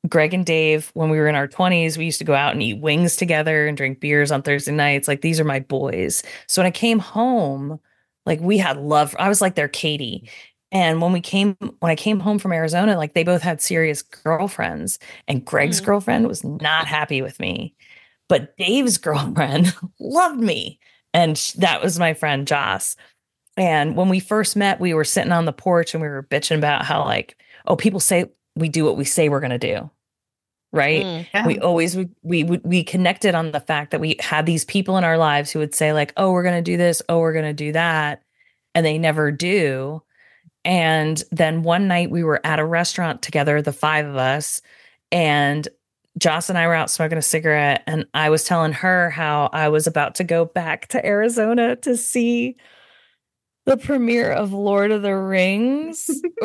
Greg and Dave, when we were in our twenties, we used to go out and eat wings together and drink beers on Thursday nights. Like, these are my boys. So when I came home, like, we had love. I was like their Katie. And when we came, when I came home from Arizona, like, they both had serious girlfriends, and Greg's Mm. girlfriend was not happy with me, but Dave's girlfriend loved me. And sh- that was my friend Joss. And when we first met, we were sitting on the porch and we were bitching about how, like, oh, people say we do what we say we're going to do. Right. Mm. Yeah. We always, we, we, we connected on the fact that we had these people in our lives who would say, like, oh, we're going to do this. Oh, we're going to do that. And they never do. And then one night we were at a restaurant together, the five of us, and Joss and I were out smoking a cigarette. And I was telling her how I was about to go back to Arizona to see the premiere of Lord of the Rings,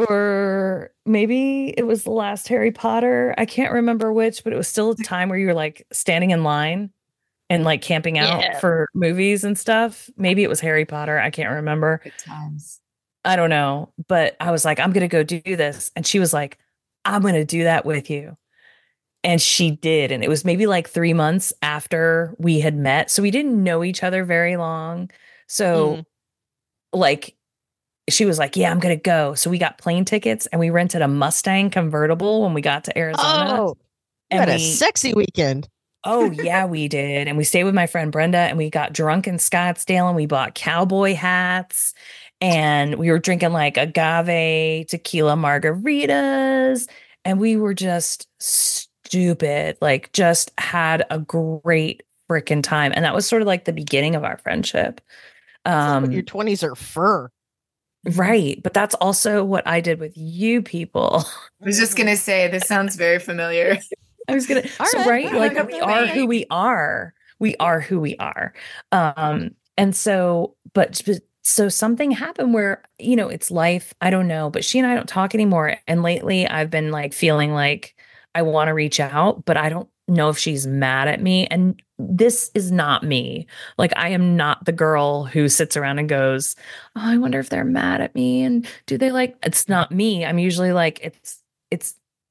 or maybe it was the last Harry Potter. I can't remember which, but it was still a time where you were like standing in line and like camping out Yeah. for movies and stuff. Maybe it was Harry Potter. I can't remember. Good times. I don't know. But I was like, I'm going to go do this. And she was like, I'm going to do that with you. And she did. And it was maybe like three months after we had met. So we didn't know each other very long. So Mm. like, she was like, yeah, I'm going to go. So we got plane tickets and we rented a Mustang convertible when we got to Arizona. Oh, you and had a we, sexy weekend. oh, yeah, we did. And we stayed with my friend Brenda, and we got drunk in Scottsdale, and we bought cowboy hats, and we were drinking like agave tequila margaritas. And we were just stupid, like, just had a great freaking time. And that was sort of like the beginning of our friendship. Um, Your twenties are fur. Right. But that's also what I did with you people. I was just gonna say this sounds very familiar. I was gonna All so right. right, All like right. we are who we are. We are who we are. Um, and so, but, but so something happened where, you know, it's life. I don't know, but she and I don't talk anymore. And lately I've been like feeling like I want to reach out, but I don't know if she's mad at me. And this is not me. Like, I am not the girl who sits around and goes, oh, I wonder if they're mad at me. And do they like, it's not me. I'm usually like, it's, it's,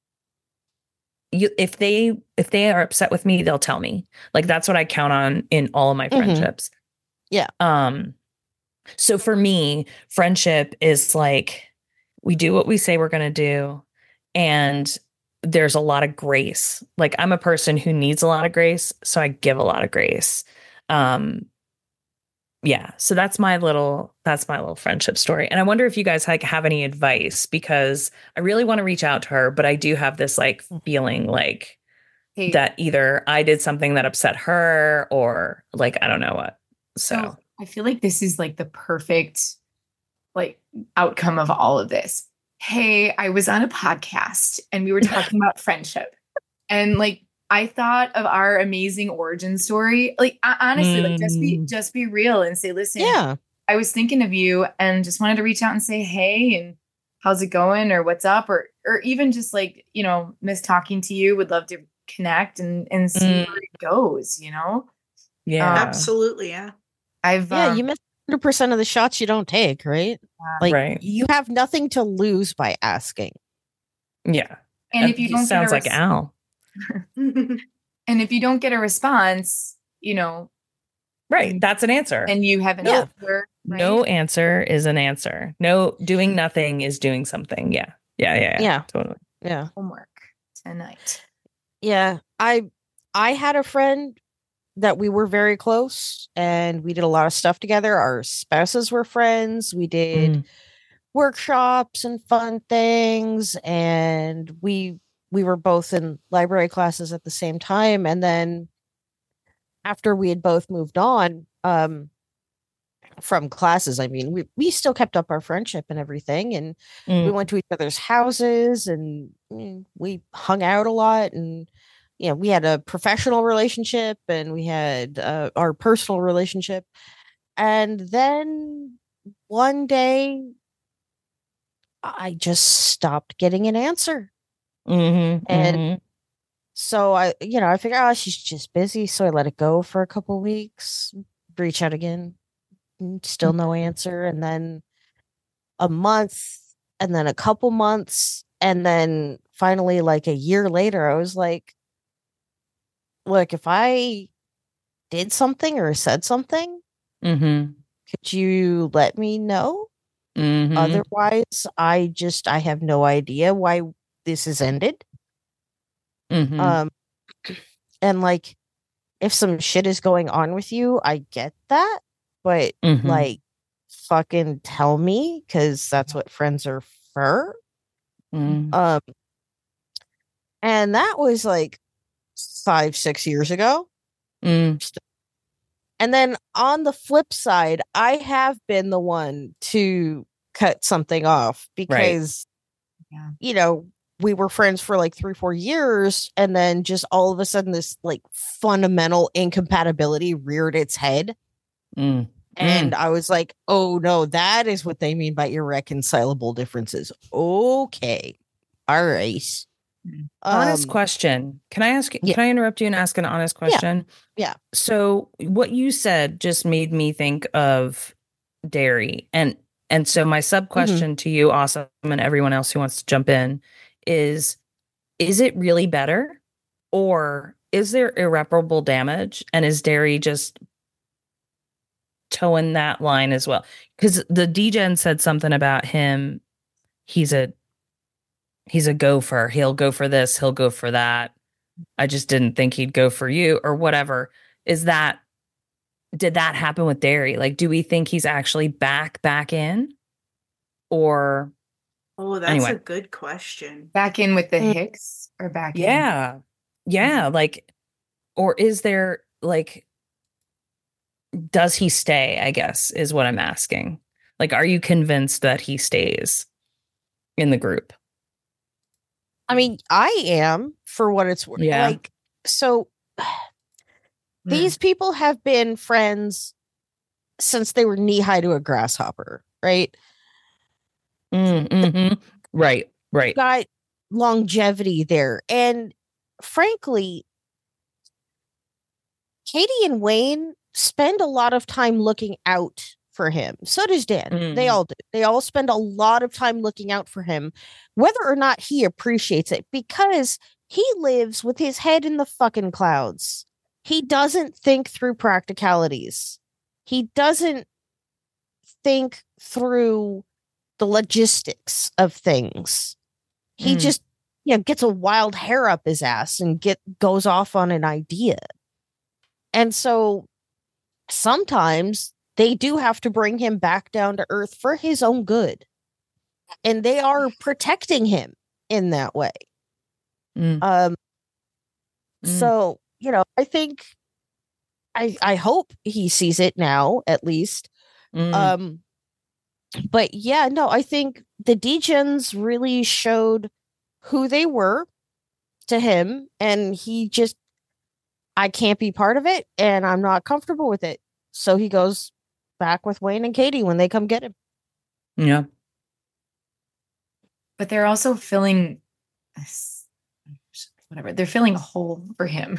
you, if they, if they are upset with me, they'll tell me. Like, that's what I count on in all of my Mhm. friendships. Yeah. Um, so for me, friendship is like, we do what we say we're going to do. And there's a lot of grace. Like, I'm a person who needs a lot of grace, so I give a lot of grace. Um, yeah. So that's my little, that's my little friendship story. And I wonder if you guys like have any advice, because I really want to reach out to her, but I do have this like feeling like Hey, that either I did something that upset her, or like, I don't know what. So, so I feel like this is like the perfect like outcome of all of this. Hey, I was on a podcast and we were talking about friendship, and like I thought of our amazing origin story. Like, I, honestly, like just be Mm. just be real and say, listen, Yeah. I was thinking of you and just wanted to reach out and say, hey, and how's it going, or what's up, or or even just like, you know, miss talking to you. Would love to connect and and see Mm. where it goes. You know, yeah. Absolutely, yeah. I've Yeah. um, You miss one hundred percent of the shots you don't take, right? Like, Right. you have nothing to lose by asking. Yeah. and if you He don't sounds get a like res- Al. and if you don't get a response, you know, Right. That's an answer. and you have an Yeah. answer, right? No answer is an answer. No, doing nothing is doing something. Yeah. Yeah. Yeah. Yeah. Yeah. Totally. Yeah. homework tonight. Yeah. I I had a friend that we were very close, and we did a lot of stuff together. Our spouses were friends. We did Mm. workshops and fun things, and we we were both in library classes at the same time. And then after we had both moved on um from classes, I mean, we, we still kept up our friendship and everything, and we Mm. went to each other's houses, and mm, we hung out a lot. And you know, we had a professional relationship, and we had uh, our personal relationship. And then one day I just stopped getting an answer. Mhm, And mhm. so I, you know, I figured, oh, she's just busy. So I let it go for a couple weeks, reach out again, mm, still no answer. And then a month, and then a couple months. And then finally, like a year later, I was like, look, if I did something or said something, Mm-hmm. could you let me know? Mm-hmm. Otherwise, I just, I have no idea why this has ended. Mm-hmm. Um, and like, if some shit is going on with you, I get that, but Mhm. like, fucking tell me, because that's what friends are for. Mm. Um, and that was like five, six years ago. Mm. And then on the flip side, I have been the one to cut something off because, Yeah. you know, we were friends for like three, four years. And then just all of a sudden, this like fundamental incompatibility reared its head. Mm. And Mm. I was like, oh no, that is what they mean by irreconcilable differences. Okay. All right. Honest Um, question. Can I ask, yeah. can I interrupt you and ask an honest question? Yeah. So what you said just made me think of dairy. And, and so my sub question to you, Awesome, and everyone else who wants to jump in is, is it really better, or is there irreparable damage? And is dairy just towing that line as well? Because the D-Gen said something about him. He's a, he's a gopher. He'll go for this. He'll go for that. I just didn't think he'd go for you or whatever. Is that, did that happen with Derry? Like, do we think he's actually back, back in? Or, Oh, that's anyway. a good question. Back in with the Mm. Hicks or back in? Yeah. Yeah. Like, or is there, like, does he stay? I guess is what I'm asking. Like, are you convinced that he stays in the group? I mean, I am, for what it's worth. Yeah. Like, so these people have been friends since they were knee high to a grasshopper, right? Mm, mhm. Right, right. Got longevity there. And frankly, Katie and Wayne spend a lot of time looking out for him. So does Dan. Mm. They all do. They all spend a lot of time looking out for him, whether or not he appreciates it, because he lives with his head in the fucking clouds. He doesn't think through practicalities. He doesn't think through the logistics of things. He Mm. just, you know, gets a wild hair up his ass and get goes off on an idea. And so sometimes they do have to bring him back down to earth for his own good. And they are protecting him in that way. Mm. Um Mm. so, you know, I think I I hope he sees it now, at least. Mm. Um but yeah, no, I think the D-Gens really showed who they were to him, and he just, I can't be part of it, and I'm not comfortable with it. So he goes back with Wayne and Katie when they come get him. Yeah. But they're also filling, whatever, they're filling a hole for him.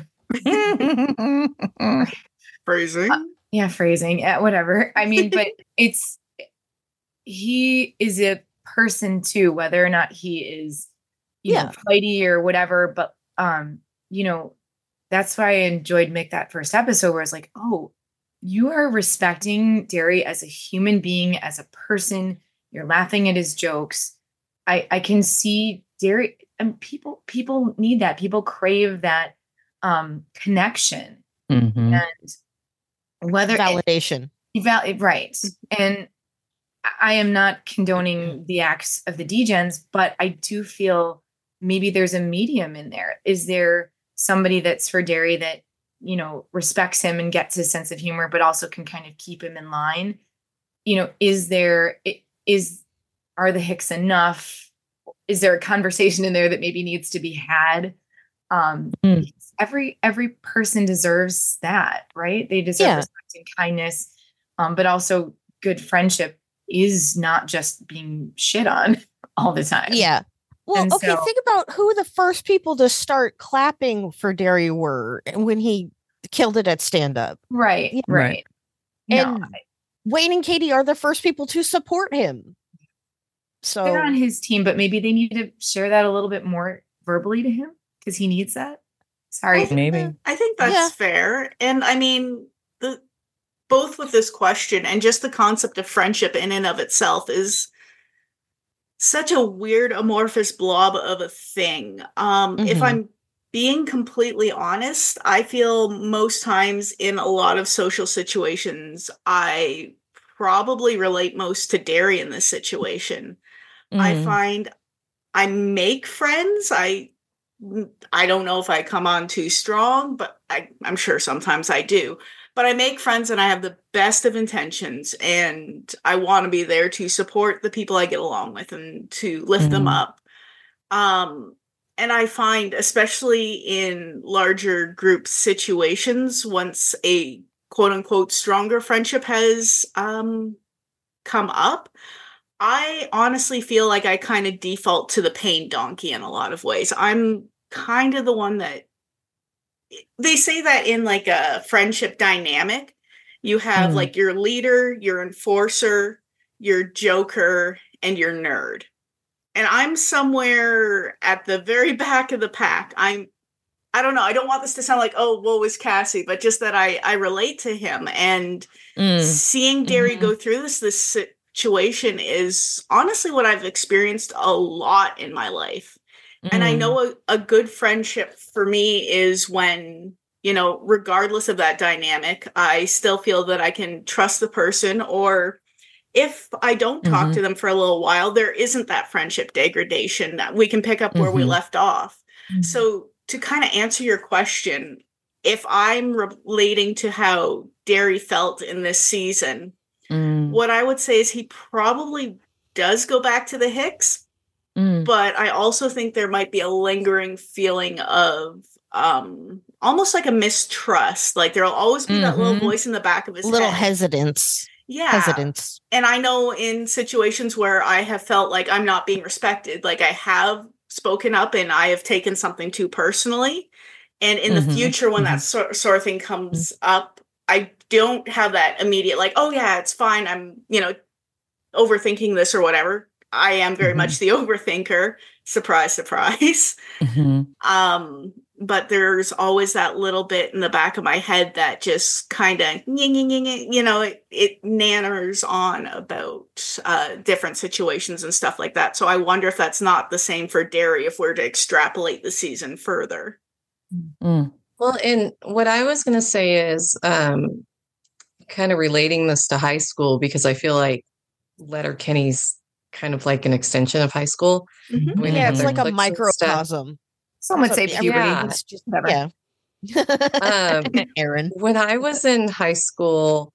Phrasing. Uh, yeah, phrasing, uh, whatever. I mean, but it's, he is a person too, whether or not he is, you Yeah. know, flighty or whatever. But, um, you know, that's why I enjoyed Mick that first episode where I was like, oh, you are respecting Derry as a human being, as a person. You're laughing at his jokes. I, I can see Derry, and people, people need that. People crave that um, connection. Mhm. And whether Validation. it, val- right. And I am not condoning the acts of the D-Gens, but I do feel maybe there's a medium in there. Is there somebody that's for Derry that, you know, respects him and gets his sense of humor, but also can kind of keep him in line? You know, is there, is, are the Hicks enough? Is there a conversation in there that maybe needs to be had? Um, Mm. every, every person deserves that, right? They deserve Yeah. respect and kindness, um, but also good friendship is not just being shit on all the time. Yeah. Well, And okay, so- think about who the first people to start clapping for Derry were when he killed it at stand up. Right, Yeah. right. And No, Wayne and Katie are the first people to support him. So they're on his team, but maybe they need to share that a little bit more verbally to him because he needs that. Sorry. I think Maybe. that- I think that's Yeah. fair. And I mean, the both with this question and just the concept of friendship in and of itself is such a weird amorphous blob of a thing. Um, If Mhm. I'm being completely honest, I feel most times in a lot of social situations, I probably relate most to Derry in this situation. I Mm. find I make friends. I I don't know if I come on too strong, but I, I'm sure sometimes I do. But I make friends and I have the best of intentions, and I want to be there to support the people I get along with and to lift them Mhm. up. Um, and I find, especially in larger group situations, once a quote unquote stronger friendship has um, come up, I honestly feel like I kind of default to the pain donkey in a lot of ways. I'm kind of the one that they say that in like a friendship dynamic, you have Mm. like your leader, your enforcer, your joker, and your nerd. And I'm somewhere at the very back of the pack. I'm I don't know. I don't want this to sound like, oh, woe is Cassie, but just that I I relate to him. And Mm. seeing Derry Mhm. go through this this situation is honestly what I've experienced a lot in my life. And I Mm. know a, a good friendship for me is when, you know, regardless of that dynamic, I still feel that I can trust the person, or if I don't talk Mhm. to them for a little while, there isn't that friendship degradation that we can pick up where we Mhm. left off. So to kind of answer your question, if I'm relating to how Derry felt in this season, Mm. what I would say is he probably does go back to the Hicks, Mm. but I also think there might be a lingering feeling of um, almost like a mistrust. Like there'll always be that little Mhm. voice in the back of his Little head. hesitance. Yeah. Hesitance. And I know in situations where I have felt like I'm not being respected, like I have spoken up and I have taken something too personally. And in Mhm. the future, when that Mhm. sort, sort of thing comes up, I don't have that immediate, like, oh, yeah, it's fine. I'm, you know, overthinking this or whatever. I am very Mhm. much the overthinker. Surprise, surprise. Mhm. Um, but there's always that little bit in the back of my head that just kind of, you know, it, it nanners on about uh, different situations and stuff like that. So I wonder if that's not the same for Derry if we're to extrapolate the season further. Mm. Well, and what I was going to say is um, kind of relating this to high school, because I feel like Letterkenny's kind of like an extension of high school. Mhm. The way they Yeah, have it's their like a cliques and stuff. microcosm. Some would That's say what- puberty. Yeah. It's just Whatever. yeah. Um, Aaron. when I was in high school,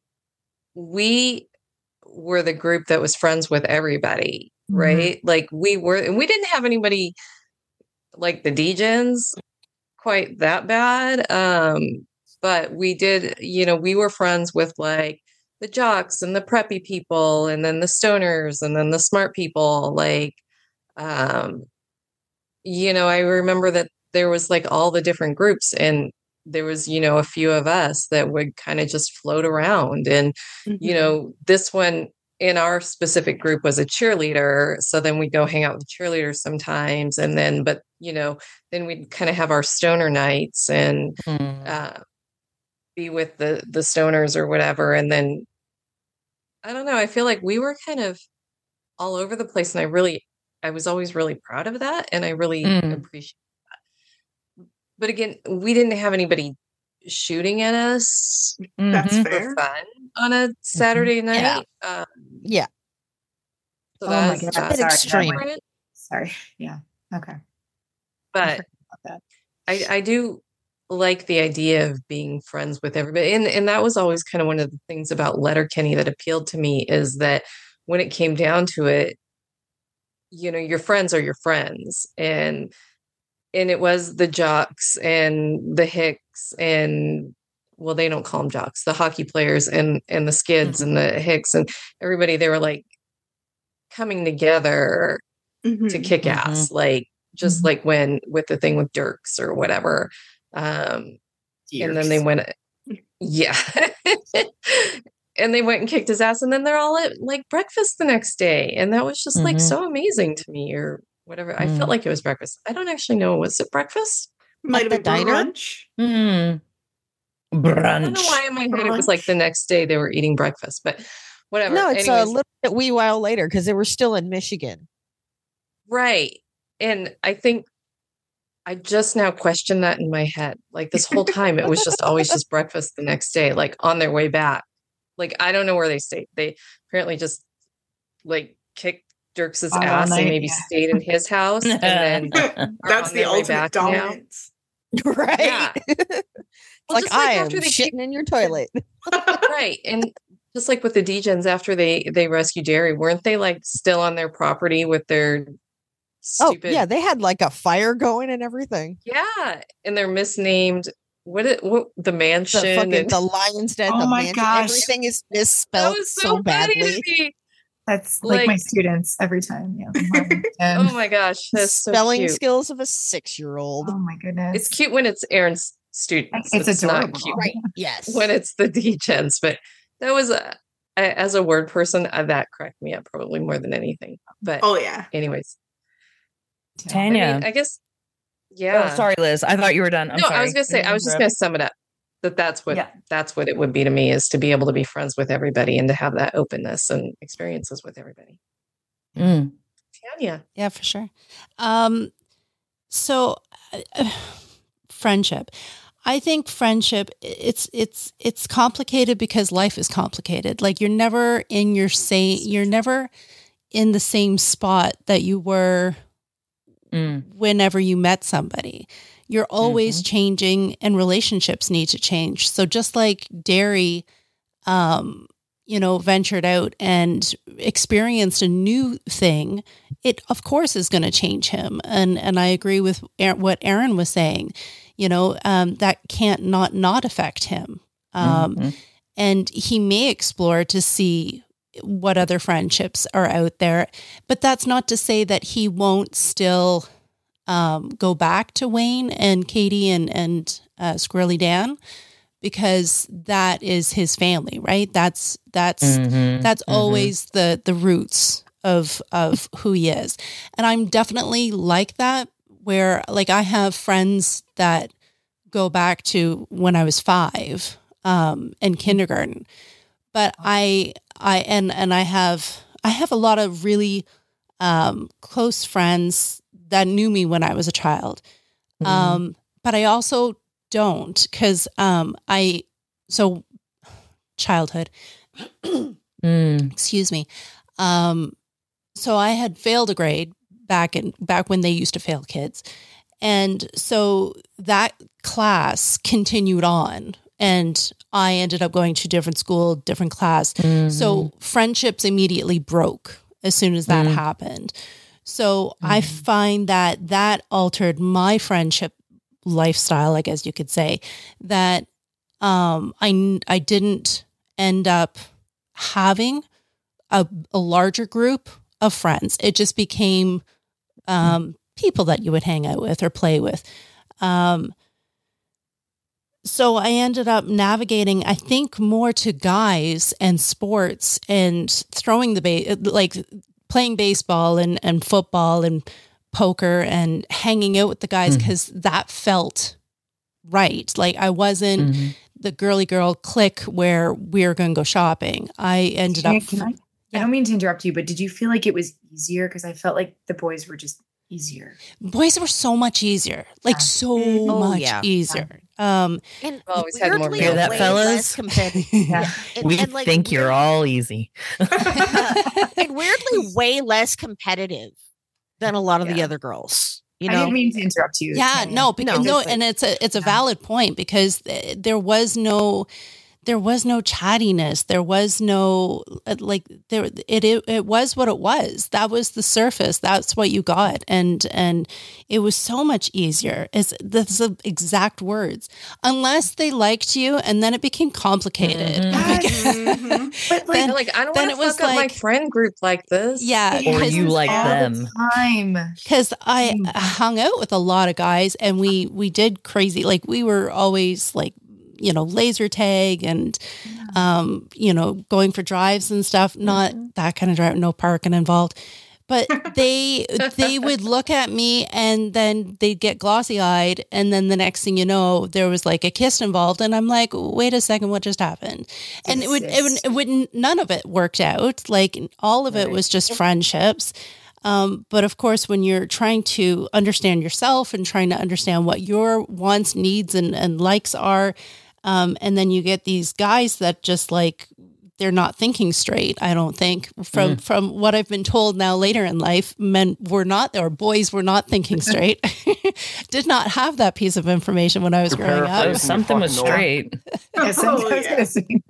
we were the group that was friends with everybody, Mhm. right? Like we were, and we didn't have anybody like the D-Gens quite that bad. Um, but we did, you know, we were friends with like the jocks and the preppy people, and then the stoners, and then the smart people. Like, um, you know, I remember that there was like all the different groups, and there was, you know, a few of us that would kind of just float around. And, you Mhm. know, this one in our specific group was a cheerleader. So then we'd go hang out with cheerleaders sometimes. And then, but, you know, then we'd kind of have our stoner nights and Mm. uh, be with the, the stoners or whatever. And then, I don't know, I feel like we were kind of all over the place. And I really, I was always really proud of that. And I really Mm. appreciate that. But again, we didn't have anybody shooting at us That's Mhm. for fair. fun on a Saturday Yeah. night. Um, Yeah. so Oh my that's, God. It's a bit that's extreme. different. Sorry. Yeah. Okay. I But forgot about that. I, I do like the idea of being friends with everybody. And, and that was always kind of one of the things about Letterkenny that appealed to me, is that when it came down to it, you know, your friends are your friends. And and it was the jocks and the Hicks and, well, they don't call them jocks, the hockey players and and the skids Mhm. and the Hicks and everybody. They were like coming together to Mhm. kick Mhm. ass, like just Mhm. like when with the thing with Dirks or whatever. Um, and then they Years. went, yeah. And they went and kicked his ass, and then they're all at like breakfast the next day. And that was just like Mhm. so amazing to me. Or whatever. I Mm. felt like it was breakfast. I don't actually know. Was it breakfast? Might At have the been diner? brunch. Mm. I don't know Brunch. why in my head it was like the next day they were eating breakfast, but whatever. No, it's Anyways, a little bit wee while later because they were still in Michigan. right. And I think I just now questioned that in my head. Like this whole time, it was just always just breakfast the next day, like on their way back. Like, I don't know where they stayed. They apparently just like kicked Dirks's All ass and night, maybe yeah. stayed in his house and then are That's on the their way ultimate back now. dominance. Right? Yeah. Well, like, just I am after they shitting kicked- in your toilet. right. And just like with the Degens, after they they rescued Jerry, weren't they like still on their property with their stupid? Oh, yeah. They had like a fire going and everything. yeah, and they're misnamed. What it what the mansion? The fucking and, the lion's den. Oh the my mansion, gosh. Everything is that misspelled was so, so, funny badly. to me. That's like, Like- my students every time. Yeah. Oh And, my gosh, that's so Spelling cute. skills of a six-year-old. oh my goodness. It's cute when it's Aaron's students. It's It's, not adorable. cute Right. Yes. when it's the Degens. But that was a, I- as a word person, uh, that cracked me up probably more than anything. But Oh yeah. anyways, I Tanya. mean, I guess yeah. Oh, sorry, Liz. I thought you were done. I'm no, sorry. I was gonna say I was just gonna sum it up. That that's what Yeah. that's what it would be to me, is to be able to be friends with everybody and to have that openness and experiences with everybody. Mm. Tanya. Yeah, for sure. Um, so uh, friendship. I think friendship, it's it's it's complicated because life is complicated. Like, you're never in your same you're never in the same spot that you were Mm. whenever you met somebody. You're always changing, and relationships need to change. So just like Derry, um, you know, ventured out and experienced a new thing, it of course is going to change him. And and I agree with Aaron, what Aaron was saying. You know, um, that can't not not affect him. Um, Mhm. And he may explore to see what other friendships are out there, but that's not to say that he won't still um, go back to Wayne and Katie and and uh, Squirrely Dan, because that is his family, right? That's that's Mhm. that's Mhm. always the the roots of of who he is, and I'm definitely like that. Where like I have friends that go back to when I was five um, in kindergarten, but I I and and I have I have a lot of really um, close friends that knew me when I was a child. Mhm. Um, but I also don't, because um, I, so childhood, Mm. excuse me. Um, so I had failed a grade back in, back when they used to fail kids. And so that class continued on, and I ended up going to different school, different class. So friendships immediately broke as soon as that Mm. happened. So I find that that altered my friendship lifestyle, I guess you could say, that um, I, I didn't end up having a, a larger group of friends. It just became um, people that you would hang out with or play with. Um, so I ended up navigating, I think, more to guys and sports and throwing the base, like playing baseball and, and football and poker and hanging out with the guys, because that felt right. Like I wasn't Mhm. the girly girl clique where we're going to go shopping. I ended Tanya, up. can I, I don't mean to interrupt you, but did you feel like it was easier? Because I felt like the boys were just easier. Boys were so much easier, like so Oh, much yeah. easier. Um, And Always had more weirdly, Hear that, way fellas? less competitive. Yeah. And- We and, like, think you're weird- all easy. and weirdly way less competitive than a lot of the Yeah. other girls. You I know, didn't mean to interrupt you. yeah, Tanya. no, because No. no, Just, like, and it's a it's a yeah. valid point, because th- there was no there was no chattiness, there was no uh, like there it, it it was what it was. That was the surface. That's what you got, and and it was so much easier. Is that's the exact words. Unless they liked you, and then it became complicated. Mhm. But like, Then- You're like, I don't then want it to was fuck up my like- friend group like this. Yeah, it Or because- you happens like all the them. time. because I Mm. hung out with a lot of guys, and we we did crazy, like we were always like, you know, laser tag and um you know, going for drives and stuff. Not that kind of drive, no parking involved, but they they would look at me and then they'd get glossy eyed, and then the next thing you know, there was like a kiss involved, and I'm like, wait a second, what just happened? And it would, it would, it would none of it worked out. Like all of it was just friendships. Um, but of course, when you're trying to understand yourself and trying to understand what your wants, needs, and, and likes are, um, and then you get these guys that just like, they're not thinking straight. I don't think from, mm. from what I've been told now later in life, men were not, or boys were not thinking straight. Did not have that piece of information when I was growing up. Something was straight. oh, yeah.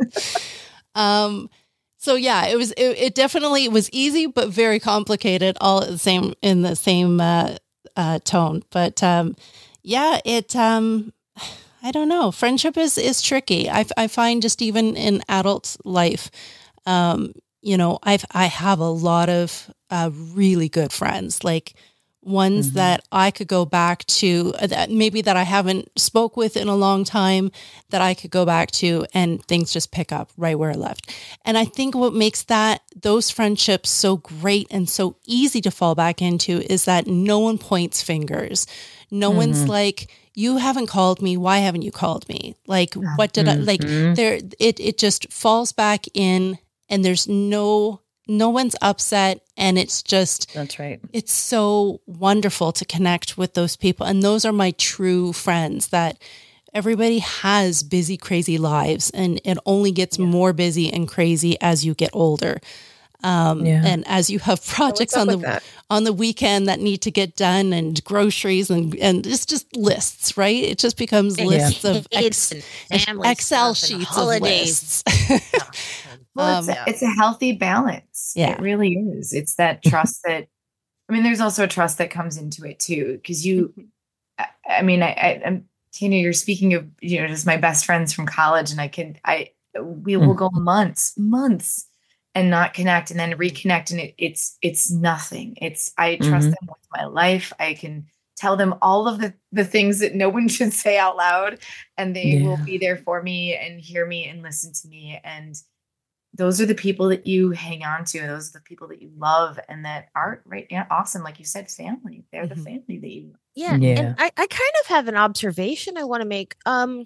um, So yeah, it was, it, it definitely was easy, but very complicated all at the same, in the same, uh, uh, tone. But, um, yeah, it, um, I don't know. Friendship is, is tricky. I, I find just even in adult life, um, you know, I've, I have a lot of, uh, really good friends, like ones mm-hmm. that I could go back to, uh, that maybe that I haven't spoke with in a long time, that I could go back to and things just pick up right where I left. And I think what makes that, those friendships so great and so easy to fall back into is that no one points fingers. No mm-hmm. one's like, you haven't called me. Why haven't you called me? Like, what did mm-hmm. I, like there, it, it just falls back in, and there's no, no one's upset. And it's just, that's right. It's so wonderful to connect with those people. And those are my true friends. That everybody has busy, crazy lives, and it only gets yeah. more busy and crazy as you get older. Um, yeah. And as you have projects on the that? on the weekend that need to get done, and groceries, and and it's just lists, right? It just becomes yeah. lists of ex, Excel sheets holidays. Of lists. well, it's, um, a, it's a healthy balance. Yeah. It really is. It's that trust that, I mean, there's also a trust that comes into it too, because you, I, I mean, I, I, I'm Tina. You're speaking of, you know, just my best friends from college, and I can, I, we will go months, months. and not connect, and then reconnect. And it, it's, it's nothing. It's, I trust mm-hmm. them with my life. I can tell them all of the, the things that no one should say out loud, and they yeah. will be there for me and hear me and listen to me. And those are the people that you hang on to. Those are the people that you love, and that are right. Yeah. Awesome. Like you said, family, they're mm-hmm. the family that you love. Yeah. yeah. And I, I kind of have an observation I want to make. Um,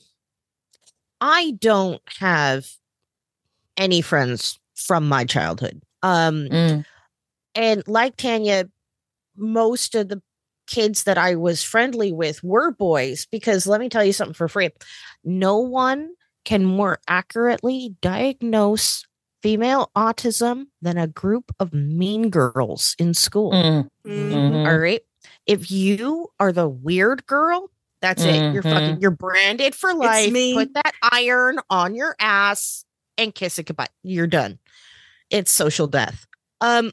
I don't have any friends from my childhood. Um, mm. And like Tanya, most of the kids that I was friendly with were boys, because let me tell you something for free. No one can more accurately diagnose female autism than a group of mean girls in school. Mm. Mm-hmm. All right. If you are the weird girl, that's mm-hmm. it. You're fucking, you're branded for life. Put that iron on your ass and kiss it goodbye. You're done. It's social death. Um,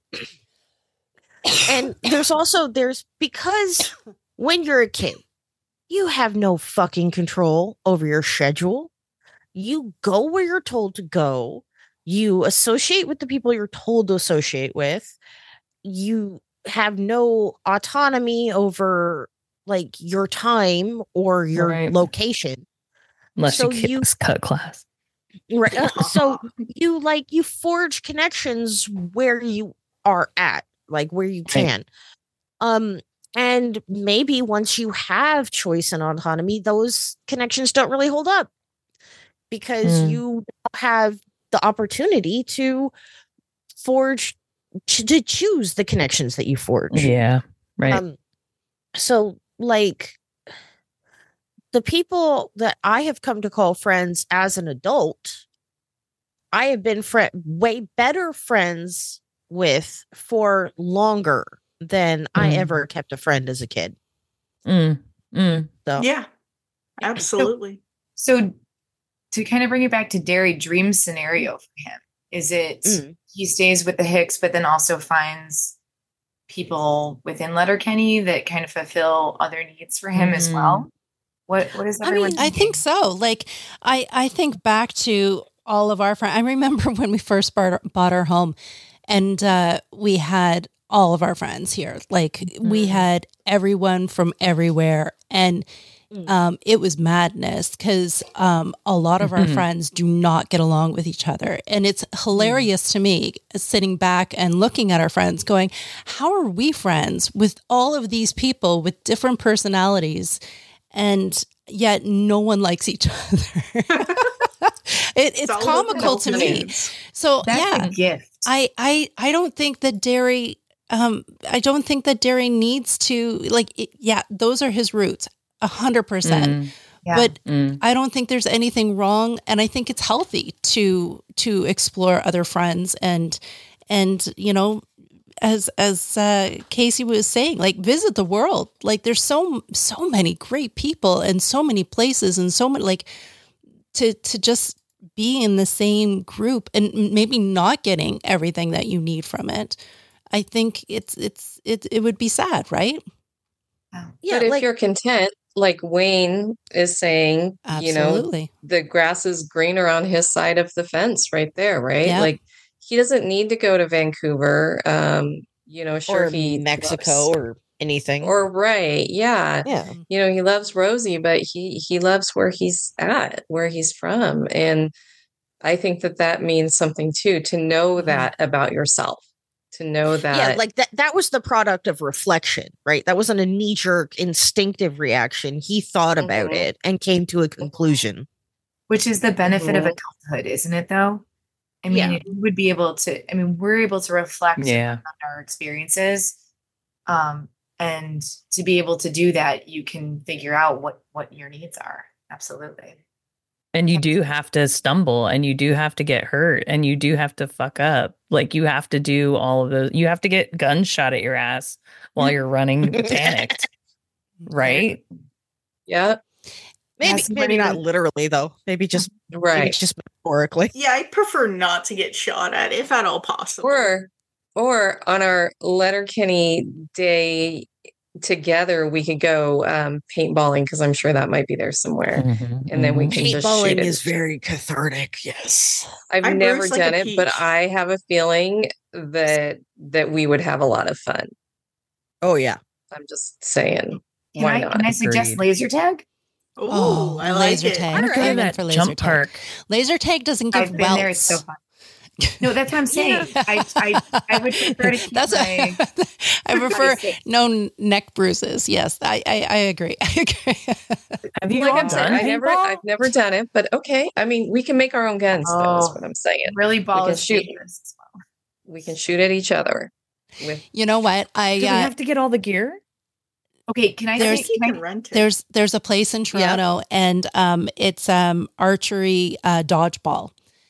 and there's also, there's, because when you're a kid, you have no fucking control over your schedule. You go where you're told to go. You associate with the people you're told to associate with. You have no autonomy over like your time or your right. location. Unless so you, you cut class. Right. Uh, so you like, you forge connections where you are at, like where you can. Right. Um, and maybe once you have choice and autonomy, those connections don't really hold up, because mm. you have the opportunity to forge, to choose the connections that you forge. Yeah. Right. Um, so like, the people that I have come to call friends as an adult, I have been fr- way better friends with for longer than mm. I ever kept a friend as a kid. Mm. Mm. So yeah, absolutely. So, so to kind of bring it back to Derry, dream scenario for him, is it mm. he stays with the Hicks, but then also finds people within Letterkenny that kind of fulfill other needs for him mm. as well? What what is everyone I mean, thinking? I think so. Like I, I think back to all of our friends. I remember when we first bought, bought our home, and uh, we had all of our friends here. Like mm. we had everyone from everywhere, and um, it was madness because um, a lot of our friends do not get along with each other. And it's hilarious mm. to me sitting back and looking at our friends going, how are we friends with all of these people with different personalities? And yet no one likes each other. it, it's, it's comical to me. So That's yeah, a gift. I, I, I don't think that Derry, um, I don't think that Derry needs to like, it, yeah, those are his roots. A hundred percent. Yeah. But Mm. I don't think there's anything wrong. And I think it's healthy to, to explore other friends and, and, you know, as, as, uh, Casey was saying, like visit the world. Like there's so, so many great people and so many places and so many, like to, to just be in the same group and maybe not getting everything that you need from it. I think it's, it's, it, it would be sad, right? Yeah, but if like, you're content, like Wayne is saying, absolutely. You know, the grass is greener on his side of the fence right there, right? Yeah. Like he doesn't need to go to Vancouver. Um, you know, sure or he Mexico loves, or anything. Or right. Yeah. Yeah. You know, he loves Rosie, but he, he loves where he's at, where he's from. And I think that that means something too, to know mm-hmm. that about yourself. To know that. Yeah, like that that was the product of reflection, right? That wasn't a knee-jerk instinctive reaction. He thought mm-hmm. about it and came to a conclusion. Which is the benefit mm-hmm. of adulthood, isn't it though? I mean, yeah. we would be able to, I mean, we're able to reflect yeah. on our experiences. Um, and to be able to do that, you can figure out what, what your needs are. Absolutely. And you do have to stumble and you do have to get hurt and you do have to fuck up. Like you have to do all of those. You have to get guns shot at your ass while you're running panicked. Right? Yeah. Maybe Yes, maybe not literally though. Maybe just right. Maybe just metaphorically. Yeah, I prefer not to get shot at if at all possible. Or or on our Letterkenny day together we could go um paintballing because I'm sure that might be there somewhere. Mm-hmm, and then we can just paintballing is very cathartic. Yes. I've I never like done it, peach. but I have a feeling that that we would have a lot of fun. Oh yeah. I'm just saying. Can why I not? can I suggest laser tag? Ooh, oh, I like laser it. tag. I'm I'm that for laser jump tag. park. Laser tag doesn't give I've been welts. there. It's so fun. No, that's what I'm saying. Yeah. I, I I would prefer to keep That's my. A, I prefer no neck bruises. Yes, I I, I agree. I agree. Have you like all I'm saying, done I never paintball? I've never done it, but okay. I mean, we can make our own guns. Oh, though, is what I'm saying. Really, ball we is shoot. dangerous as well. We can shoot at each other. With You know what? I Do we uh, have to get all the gear? Okay, can I? There's- say, can I rent it. there's there's a place in Toronto, and um, it's um archery uh, dodgeball.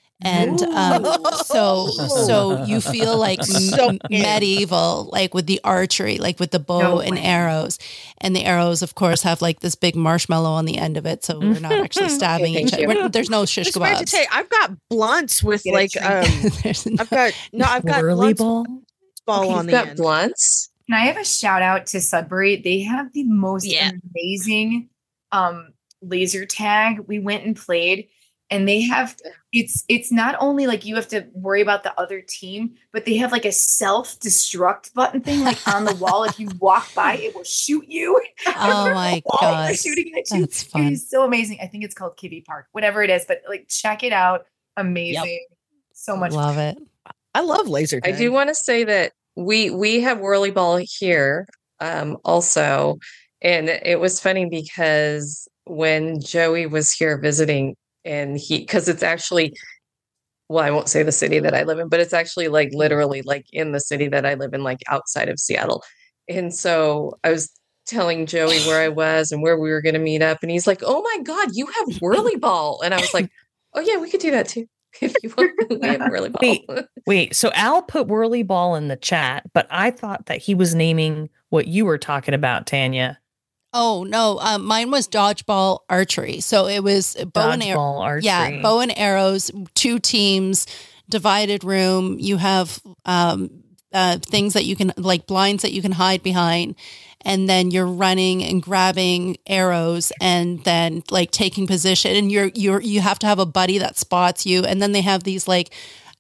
And um, so, so you feel like So m- medieval, like with the archery, like with the bow No and way. arrows. And the arrows, of course, have like this big marshmallow on the end of it, so we're not actually stabbing Okay, each thank other. you. We're- There's no shish Just wanted to kebabs. say, I've got blunts with Get a like treat. um There's no- I've got no I've got Whirly blunts ball? with ball Okay, on You've the got end. blunts. Can I have a shout out to Sudbury? They have the most Yeah. amazing um, laser tag. We went and played, and they have it's it's not only like you have to worry about the other team, but they have like a self destruct button thing like on the wall. If you walk by, it will shoot you. Oh my While God. they're shooting at you. That's fun. It is so amazing. I think it's called Kitty Park, whatever it is, but like check it out. Amazing. So much Love fun. it. I love laser I tag. do want to say that we we have whirly ball here um, also, and it was funny because when Joey was here visiting, and he because it's actually well, I won't say the city that I live in, but it's actually like literally like in the city that I live in, like outside of Seattle. And so I was telling Joey where I was and where we were going to meet up, and he's like, "Oh my God, you have whirly ball!" And I was like, "Oh yeah, we could do that too." If you want, we have whirly ball. Wait, wait. So Al put whirly ball in the chat, but I thought that he was naming what you were talking about, Tanya. Oh no, um, mine was dodgeball archery. So it was bow and arrow. Dodgeball archery. Yeah, bow and arrows, two teams, divided room. You have um, uh, things that you can, like blinds that you can hide behind. And then you're running and grabbing arrows and then like taking position. And you're, you're, you have to have a buddy that spots you. And then they have these like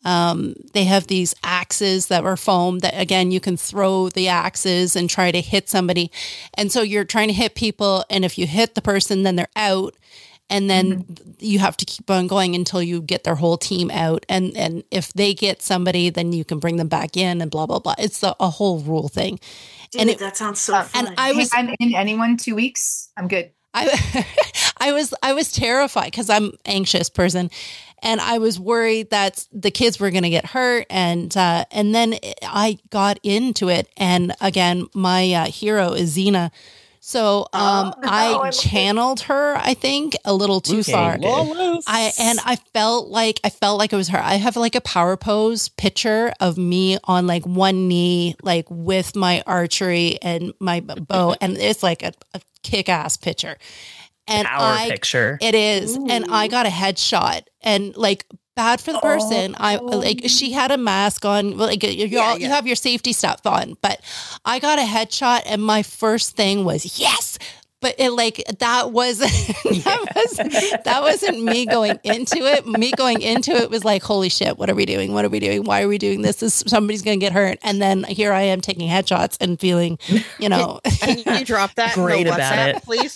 Um, they have these axes that are foam that, again, you can throw the axes and try to hit somebody. And so you're trying to hit people. And if you hit the person, then they're out. And then mm-hmm. you have to keep on going until you get their whole team out. And and if they get somebody, then you can bring them back in and blah, blah, blah. It's a, a whole rule thing. Dude, and it, that sounds so fun. And I was hey, I'm in anyone two weeks. I'm good. I I was I was terrified because I'm an anxious person. And I was worried that the kids were going to get hurt. And uh, and then I got into it. And again, my uh, hero is Xena. So um, oh, I, I channeled her, I think, a little too okay. far. I and I felt like I felt like it was her. I have like a power pose picture of me on like one knee, like with my archery and my bow, and it's like a, a kick-ass picture. And Power I, picture. It is, Ooh. And I got a headshot, and like. Bad for the person. Oh. I like she had a mask on. Like you, yeah, all, yeah. you have your safety stuff on, but I got a headshot, and my first thing was yes. But it like that was that was that wasn't me going into it. Me going into it was like, holy shit, what are we doing? What are we doing? Why are we doing this? This somebody's gonna get hurt. And then here I am taking headshots and feeling, you know. Can you drop that? Great in the about WhatsApp, it, please.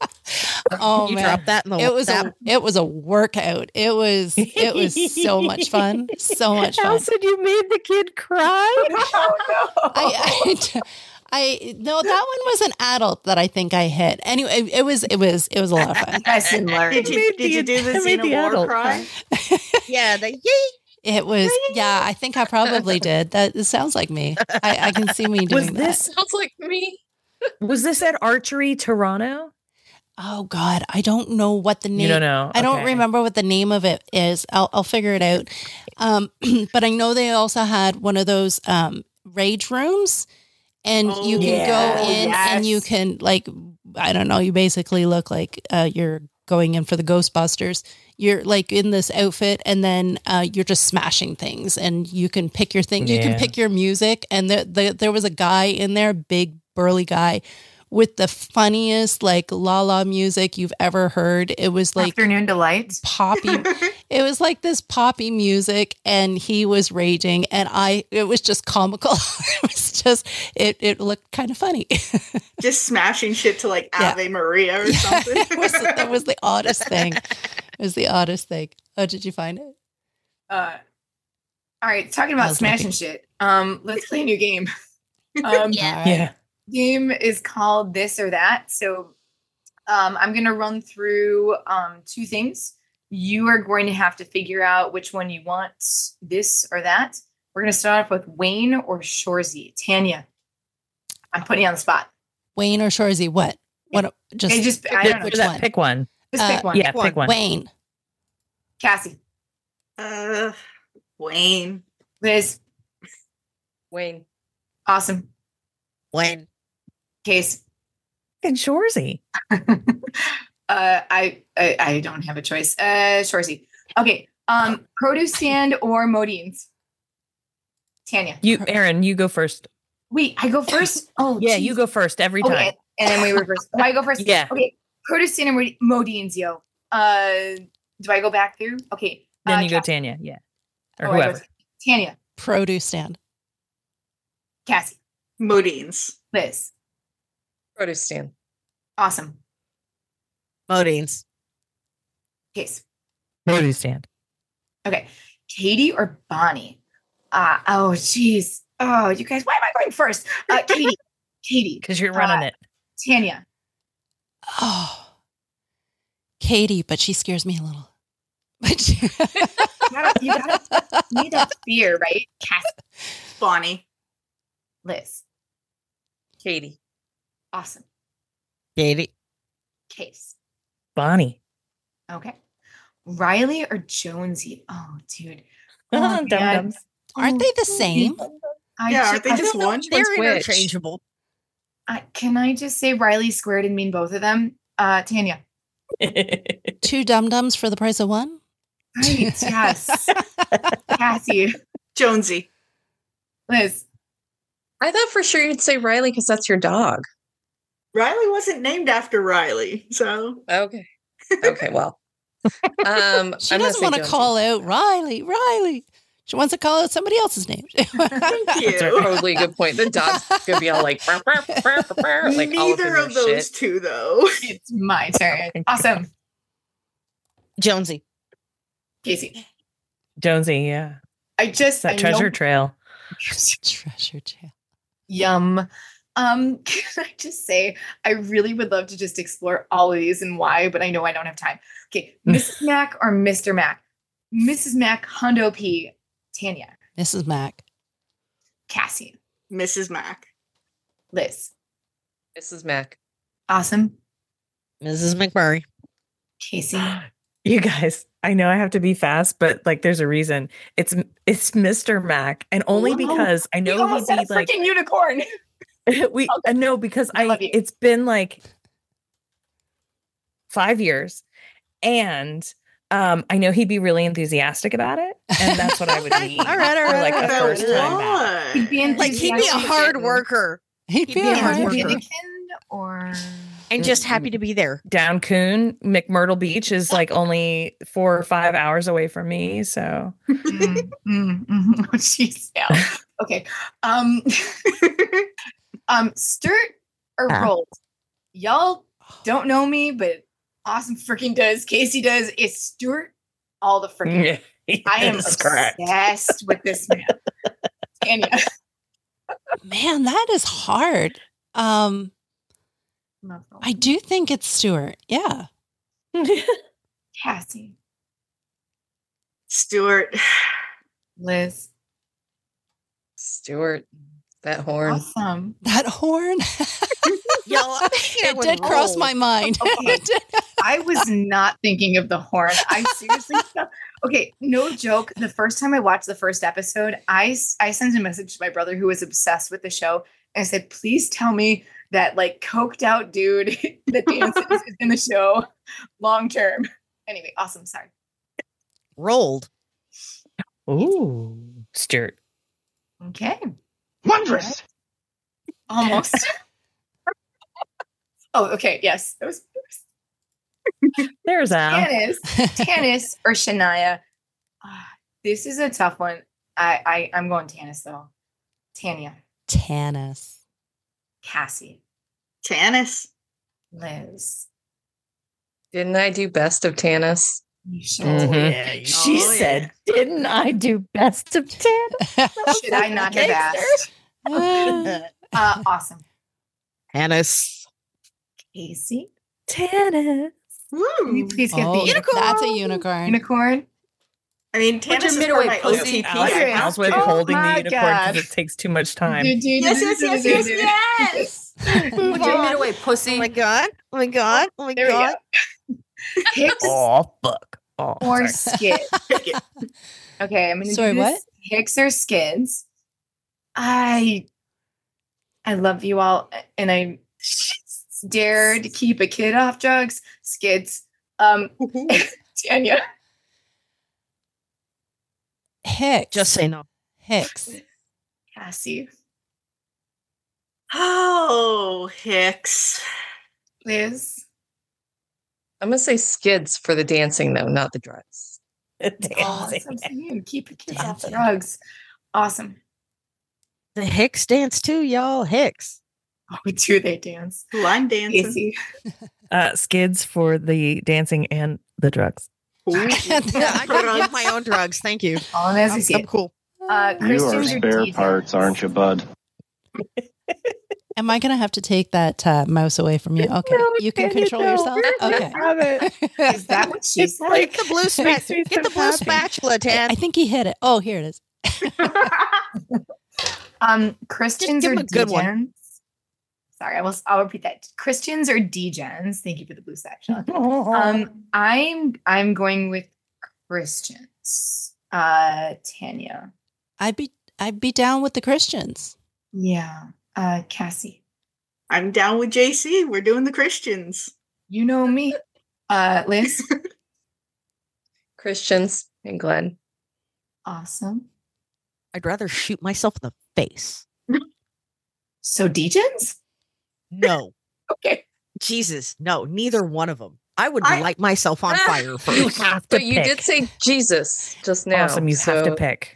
Oh you man, dropped that in the it was WhatsApp? a it was a workout. It was it was so much fun, so much fun. How said you made the kid cry? Oh no! I, I, I no, that one was an adult that I think I hit. Anyway, it, it was it was it was a lot of fun. That's similar. Did you, did you do the Xena war cry? Yeah, the yee. It was yeah. I think I probably did. That it sounds like me. I, I can see me doing was this, that. Sounds like me. Was this at Archery Toronto? Oh God, I don't know what the name. You don't know. I don't Okay. remember what the name of it is. I'll I'll figure it out. Um, but I know they also had one of those um rage rooms, and Oh, you can yeah. go in Yes. and you can like I don't know. You basically look like uh, you're going in for the Ghostbusters. You're like in this outfit, and then uh, you're just smashing things, and you can pick your thing. You can Yeah. pick your music, and the, the, there was a guy in there, big burly guy, with the funniest like la la music you've ever heard. It was like Afternoon Delight. poppy. It was like this poppy music, and he was raging, and I. It was just comical. It was just it. It looked kind of funny. Just smashing shit to like Yeah. Ave Maria or something. it was, that was the oddest thing. It was the oddest thing. Oh, did you find it? Uh, all right, talking I about was smashing looking. shit. Um, let's play a new game. Um, Yeah. Yeah. game is called This or That. So um, I'm going to run through um, two things. You are going to have to figure out which one you want, this or that. We're going to start off with Wayne or Shorzy. Tanya, I'm putting you on the spot. Wayne or Shorzy? What? What? Just, Okay, just I don't know. which That- one? Pick one. Just uh, pick one. Yeah, pick one. Wayne. Cassie, Uh, Wayne. Liz, Wayne. awesome. When Case. And Shorzy. uh, I, I I don't have a choice. Uh, Shorzy. Okay. Um, produce stand or Modine's? Tanya. You, Aaron, you go first. Wait, I go first. Oh, Yeah, geez. you go first every time. Okay, and then we reverse. Oh, I go first. Yeah. Okay. Produce stand or Mod- Modine's, yo. Uh, do I go back through? Okay. Then uh, you go Cass- Tanya. Yeah. Or oh, I go whoever. Tanya. Produce stand. Cassie. Modines. Liz. Produce stand. Awesome. Modines. Case. Produce stand. Okay. Katie or Bonnie? Uh, oh, geez. Oh, you guys, why am I going first? Uh, Katie. Katie. Because you're running Uh, it. Tanya. Oh, Katie, but she scares me a little. But she- You gotta, you gotta need that fear, right? Cassie. Bonnie. Liz. Katie. Awesome. Katie. Case. Bonnie. Okay. Riley or Jonesy? Oh, dude. Oh, Dum man. dums. Aren't they the same? I Yeah, ju- aren't they I just don't know one? which one's They're which. interchangeable. I, can I just say Riley squared and mean both of them? Uh, Tanya. Two dum dums for the price of one. Right. Yes. Cassie. Jonesy. Liz. I thought for sure you'd say Riley because that's your dog. Riley wasn't named after Riley, so Okay. Okay, well. Um, She I'm gonna doesn't say want to Jonesy. call out Riley. Riley. She wants to call out somebody else's name. Thank you. Totally a good point. The dog's gonna be all like, "Burr, burr, burr, burr," like all up in Neither their of those shit. two, though. It's my turn. Awesome. Jonesy. Casey. Jonesy, yeah. I just That I treasure know- trail. Treasure trail. Yum. Um, can I just say I really would love to just explore all of these and why, but I know I don't have time. Okay, Missus Mac or Mister Mac? Missus Mac, Hondo P, Tanya, Missus Mac. Cassie, Missus Mac. Liz. Missus Mac. Awesome. Missus McMurray. Casey. You guys, I know I have to be fast, but like there's a reason. It's it's Mister Mac, and only Wow. because I You know he'd almost said be a like freaking unicorn. we uh, no because I, love you. it's been like five years, and um I know he'd be really enthusiastic about it, and that's what I would need. All right, all for right, like all a right. first time back. What? He'd be Like he'd be a enthusiastic hard and- worker He'd He'd be be a a hard hard worker. Dominican or and just happy to be there. Down Coon, McMyrtle Beach is like only four or five hours away from me, so mm, mm, mm. Oh, jeez. Yeah. Okay. Um, um, Sturt or Ah. rolled? Y'all don't know me, but awesome freaking does. Casey does. It's Sturt all the freaking. I am That's correct. obsessed with this man. Tanya. Man, that is hard. Um, I do think it's Stuart. Yeah. Cassie. Stuart. Liz. Stuart. That horn. Awesome. That horn. Y'all, It did cross my mind. Okay. I was not thinking of the horn. I seriously thought, okay, no joke. The first time I watched the first episode, I, I sent a message to my brother who was obsessed with the show. And I said, please tell me that like coked out dude that dances is in the show long term. Anyway, awesome. Sorry. Rolled. Ooh, Stuart. Okay. Wondrous. Almost. Oh, okay. Yes. That was There's Al. Tanis, Tanis or Shania. Ah, this is a tough one. I, I I'm going Tanis though. Tanya, Tanis. Cassie, Tanis. Liz. Didn't I do best of Tanis? You should. Mhm. Yeah, you- She Oh, yeah. said, "Didn't I do best of ten?" Should I not have asked? Uh, Uh, awesome. Hannes. Casey, Tennis. can you Woo. please get oh, the unicorn? that's a unicorn. unicorn. I mean, Put your Tanis is middle for way, my pussy. O T P. Alex, I have Al's with to. holding the my unicorn God. because it takes too much time. Do, do, Yes, do, yes, do, yes, do, yes, do. yes. Put your middle way, Oh pussy. my god. Oh my god. Oh my There we god. go. Hicks Oh fuck! Oh, or sorry. Skid. Okay, I'm gonna Sorry, do this. what? Hicks or Skids. I I love you all, and I dare to keep a kid off drugs. Skids. Um, Tanya. Hicks. Just say no. Hicks. Cassie. Oh, Hicks. Liz. I'm gonna say skids for the dancing though, not the drugs. Awesome. You keep your kids off Dancing. drugs. Awesome. The Hicks dance too, y'all. Hicks. Oh, do they dance? Line dancing. Casey. Uh, skids for the dancing and the drugs. Yeah, I gotta get my own drugs. Thank you. All as I I'm, see I'm it. cool. Uh, You are Christians or spare D Js? parts, aren't you, bud? Am I going to have to take that uh, mouse away from you? Okay. No, You can Tanya, control no. yourself? Okay. Have it. Is that what she said? Get the blue spa- Makes me Get so the blue happy. spatula, Tan. I think he hit it. Oh, here it is. Um, Christians give or him a good one. D-gens? Sorry, I will. I'll repeat that. Christians or D-gens? Thank you for the blue section. Um, I'm I'm going with Christians. Uh, Tanya. I'd be I'd be down with the Christians. Yeah. Uh, Cassie. I'm down with J C. We're doing the Christians. You know me. Uh, Liz. Christians and Glenn. Awesome. I'd rather shoot myself in the face. So D-gens? No. Okay. Jesus. No, neither one of them. I would I- light myself on fire You first. have to But you pick. did say Jesus just now. Awesome. You have to so- pick.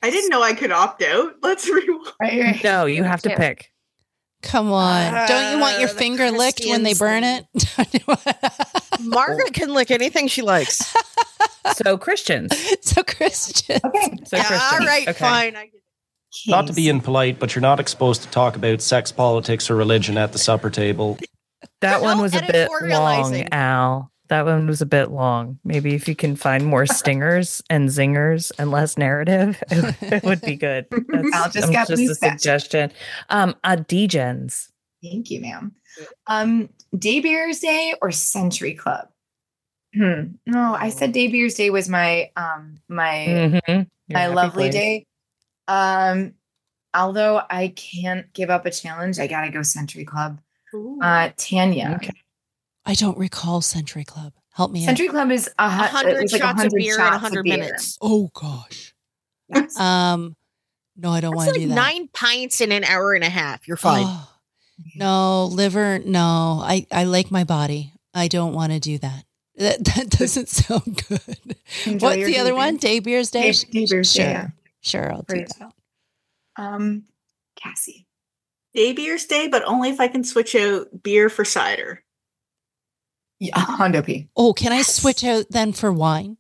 I didn't know I could opt out. Let's rewind. Right, right. No, you have to Yeah. pick. Come on. Uh, Don't you want your the finger licked when they burn it? Margaret can lick anything she likes. So Christians. So Christian. Okay. So Yeah, Christians. all right, Okay. fine. I get it. Not to be impolite, but you're not exposed to talk about sex, politics, or religion at the supper table. That one No was a bit long, editorializing. Al. That one was a bit long. Maybe if you can find more stingers and zingers and less narrative, it, it would be good. That's Al just um, got just a blue fast. suggestion. Um, Adigens. Thank you, ma'am. Um, Day Beers Day or Century Club? Hmm. No, I said Day Beers Day was my um my Mhm. Your my happy lovely place. day. Um, although I can't give up a challenge, I gotta go Century Club. Uh, Tanya. Okay. I don't recall Century Club. Help me Century Club is a A hu- it hundred was like shots of beer in a shots of hundred beer. minutes. out. Oh gosh. Yes. Um, no, I don't That's want to like do that. nine pints in an hour and a half. You're fine. Oh, no, liver. No, I, I like my body. I don't want to do that. That, that doesn't sound good. Enjoy What's your the day other one? beers. Day Beers Day? Day, Day Beers sure. Day. Yeah. Sure, I'll do Great. that. Um, Cassie. Day Beers Day, but only if I can switch out beer for cider. Yeah, Hondo P. Oh, can I switch out then for wine?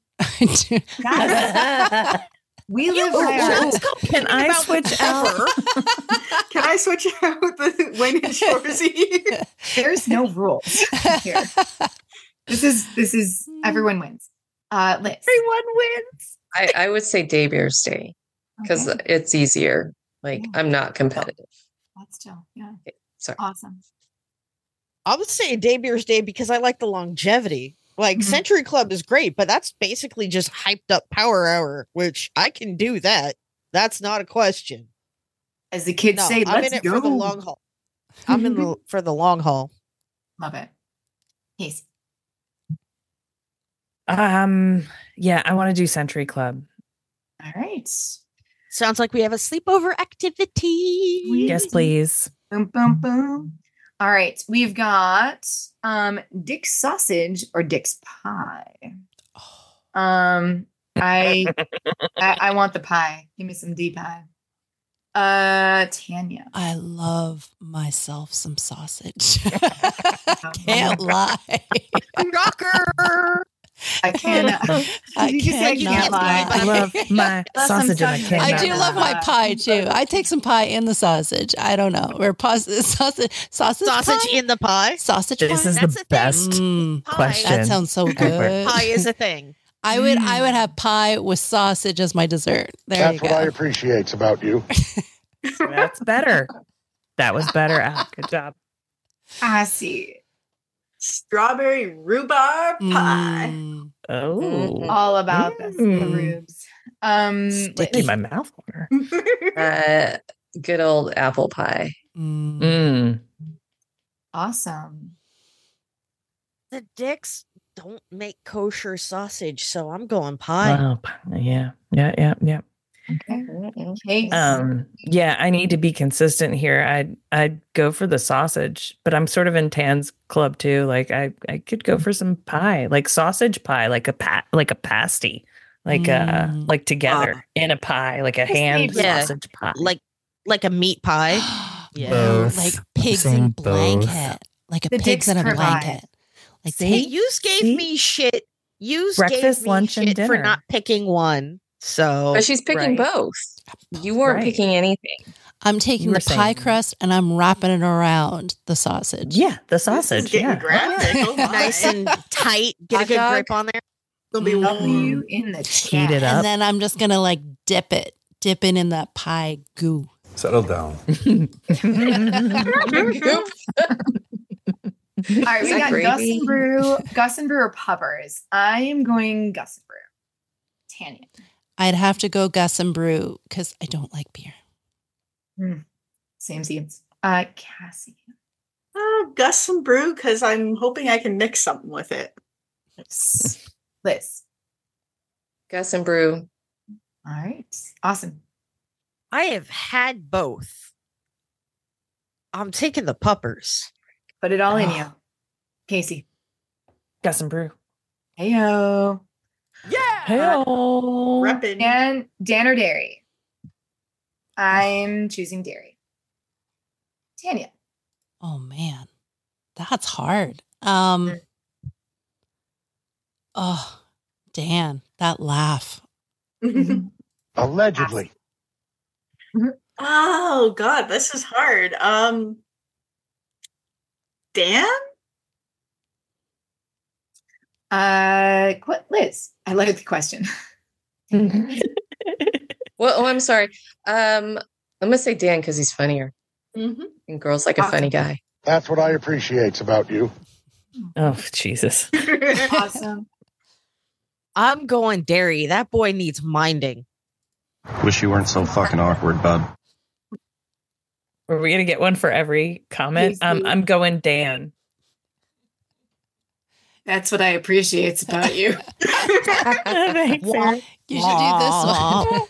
We live Oh, by our let's go Can I about switch the out? cover. Can I switch out the Wayne and Shorzy? There's no rules here. This is this is everyone wins. Uh, Liz. Everyone wins. I, I would say Day Beers Day because Okay. it's easier. Like Yeah. I'm not competitive. That's still yeah. Sorry. Awesome. I would say Day Beers Day because I like the longevity. Like Mhm. Century Club is great, but that's basically just hyped up power hour, which I can do that. That's not a question. As the kids No, say, I'm let's in it go. for the long haul. I'm in the for the long haul. Love it. Yes. Um, yeah, I want to do Century Club. All right. Sounds like we have a sleepover activity. Yes, please. Boom, boom, boom. All right. We've got um Dick's sausage or Dick's pie. Um, I, I I want the pie. Give me some D pie. Uh, Tanya. I love myself some sausage. Can't lie. Rocker. I cannot. I You can say I cannot can't lie. I love my Love some sausage and I sausage. can't. I do Yeah. love my pie too. I take some pie in the sausage. I don't know. Or pos- sausage sausage Sausage pie? in the pie. sausage This pie? is That's the a thing. best Mm, Pie. question. that sounds so good. Pie is a thing. I would I would have pie with sausage as my dessert. There That's you what I go. appreciate about you. That's better. That was better, Al. Good job. I see. Strawberry rhubarb pie. Mm. Oh, All about this. The Mm. rubes. Um, Sticky. made my mouth water. Uh, good old apple pie. Mm. Mm. awesome. The Dicks don't make kosher sausage, so I'm going pie. Wow. Yeah, yeah, yeah, yeah. Okay. Case. Um, yeah, I need to be consistent here. I'd I'd go for the sausage, but I'm sort of in Tan's club too. Like I, I could go for some pie, like sausage pie, like a pat like a pasty, like uh Mm. like together in a pie, like a Just hand maybe- Yeah. sausage pie. Like like a meat pie. Yeah. Both. Like pigs saying in both. blanket. Like a The pigs dicks in a provide. blanket. Like See? Hey, take- you gave See? me shit. You Breakfast, gave me lunch, and shit for dinner. not picking one. So But she's picking right. both. You weren't Right. picking anything. I'm taking You were the pie saying- crust and I'm wrapping it around the sausage. Yeah, the This is sausage. getting Yeah. graphic. Oh my. nice and tight. Get a Hot good dog? grip on there. It'll be W in the Heat chat. it up. And then I'm just gonna like dip it, dip it in that pie goo. Settle down. All right, we Is that got gravy? Gus and Brew, Gus and Brew or Puppers. I am going Gus and Brew. Tanya. I'd have to go Gus and Brew because I don't like beer. Same seeds. Uh, Cassie. Oh, Gus and Brew because I'm hoping I can mix something with it. Liz. Gus and Brew. All right. Awesome. I have had both. I'm taking the puppers. Put it all in you. Casey. Gus and Brew. Heyo. Yeah. Hey, Reppin'. Dan, Dan or Dairy? I'm choosing dairy. Tanya. Oh man, that's hard. Um. Oh, Dan, that laugh. Allegedly. Oh God, this is hard. Um, Dan? Uh, qu- Liz, I like the question. Well, oh, I'm sorry. Um, I'm gonna say Dan because he's funnier, Mm-hmm. and girls like a Awesome. funny guy. That's what I appreciate about you. Oh, Jesus. Awesome. I'm going dairy. That boy needs minding. Wish you weren't so fucking awkward, bud. Are we going to get one for every comment? Um, I'm going Dan. That's what I appreciate about you. Thanks, Sarah. You should do this one.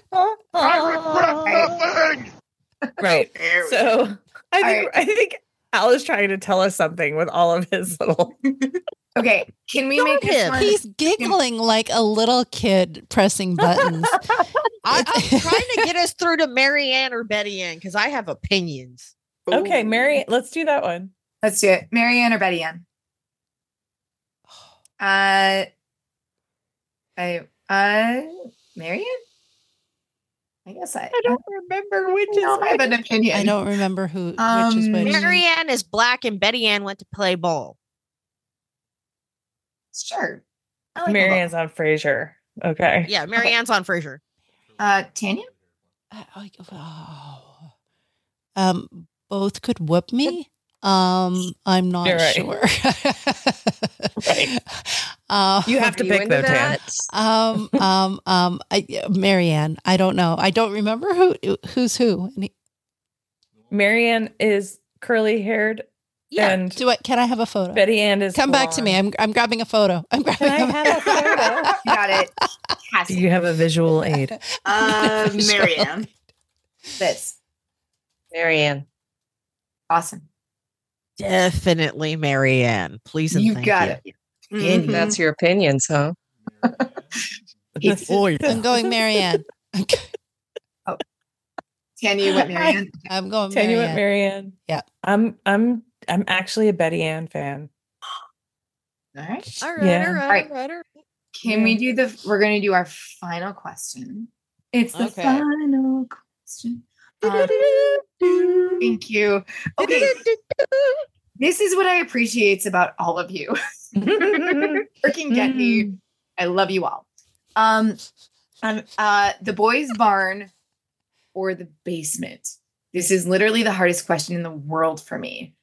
I regret nothing. Right. There we So I think, right. I think Al is trying to tell us something with all of his little. Okay, can we Go make this ahead. one? He's giggling like a little kid pressing buttons. I, I'm trying to get us through to Marianne or Betty Ann because I have opinions. Okay, Mary, let's do that one. Let's do it. Marianne or Betty Ann? Uh, I, uh, Marianne? I guess I, I don't remember which I is don't have an opinion. I don't remember who which is Um, which. Marianne is black and Betty Ann went to play ball. Sure. I like Marianne's on Frasier. Okay. Yeah, Marianne's on Frasier. Uh, Tanya? Uh, I- oh. Um, both could whoop me. Um, I'm not You're right. sure. Right. Uh, You have to Are you pick into though, Tan. that? um, um, um, I, Marianne. I don't know. I don't remember who who's who. Any- Marianne is curly haired. Yeah. And Do I? Can I have a photo? Betty Ann is Come back to me. blonde. I'm I'm grabbing a photo. I'm grabbing. Can I have a photo? Got it. Do Cassie. you have a visual aid? Uh, Marianne. Liz. Marianne. Awesome. Definitely Marianne. Please and You thank got you. it. Mhm. That's your opinions, huh? It's- I'm going Marianne. Tanya, you went Marianne? I'm going Tanya went Marianne. Marianne. Yeah. I'm I'm I'm actually a Betty Ann fan. All right. All right, Yeah. all right, All right. all right, all right. Can we do the, we're going to do our final question. It's the Okay. final question. Um, thank you. Okay. This is what I appreciate about all of you. Freaking get me. I love you all. Um, um, uh, the boys' barn or the basement? This is literally the hardest question in the world for me.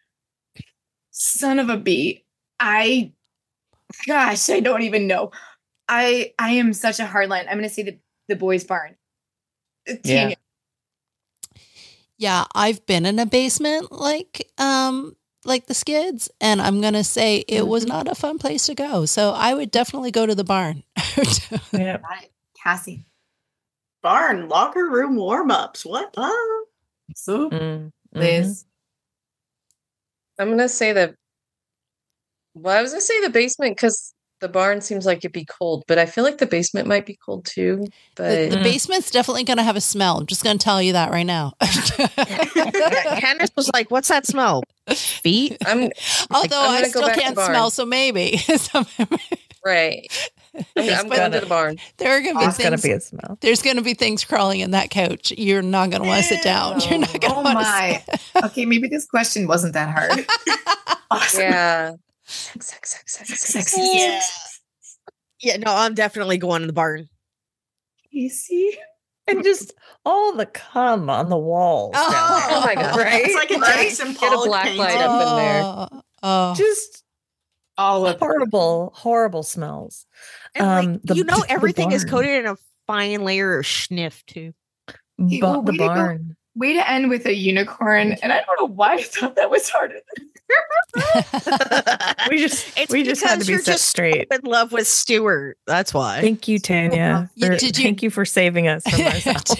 Son of a bee. I, gosh, I don't even know. I I am such a hard line. I'm going to say the, the boys' barn. Uh, Tanya. Yeah, I've been in a basement like um like the Skids, and I'm gonna say it was Mm-hmm. not a fun place to go. So I would definitely go to the barn. Yeah. Got it. Cassie. Barn locker room warm ups. What? Oh. So, Mm, Liz. I'm gonna say the. Well, I was gonna say the basement because the barn seems like it'd be cold, but I feel like the basement might be cold too. the, But the basement's definitely gonna have a smell. I'm just gonna tell you that right now. Yeah, Candace was like, "What's that smell? Feet?" I'm Although I'm I gonna go still back to can't barn. smell, so maybe So- right. I'm, I'm going to the barn. there are gonna be There's things. gonna be a smell. There's gonna be things crawling in that couch. You're not gonna want to sit down. You're not gonna Oh want to. my. Okay, maybe this question wasn't that hard. Awesome. Yeah. Sex, sex, sex, sex, sex, sex. Yeah. Yeah, no, I'm definitely going to the barn. Casey. And just all the cum on the walls. down Oh, Oh my god! Right? It's like a Right? Jackson Get a Pollock black painting. light up in there. Oh, oh. Just All of horrible, horrible smells. And like, Um, the- you know, the everything is barn. coated in a fine layer of schniff too. Hey, Bu- well, the way to go. barn. Way to end with a unicorn, and I don't know why I thought that was harder. We just It's we just had to because be you're set just straight. in love with Stewart. That's why. Thank you, Tanya. Yeah, for- did you- Thank you for saving us from ourselves.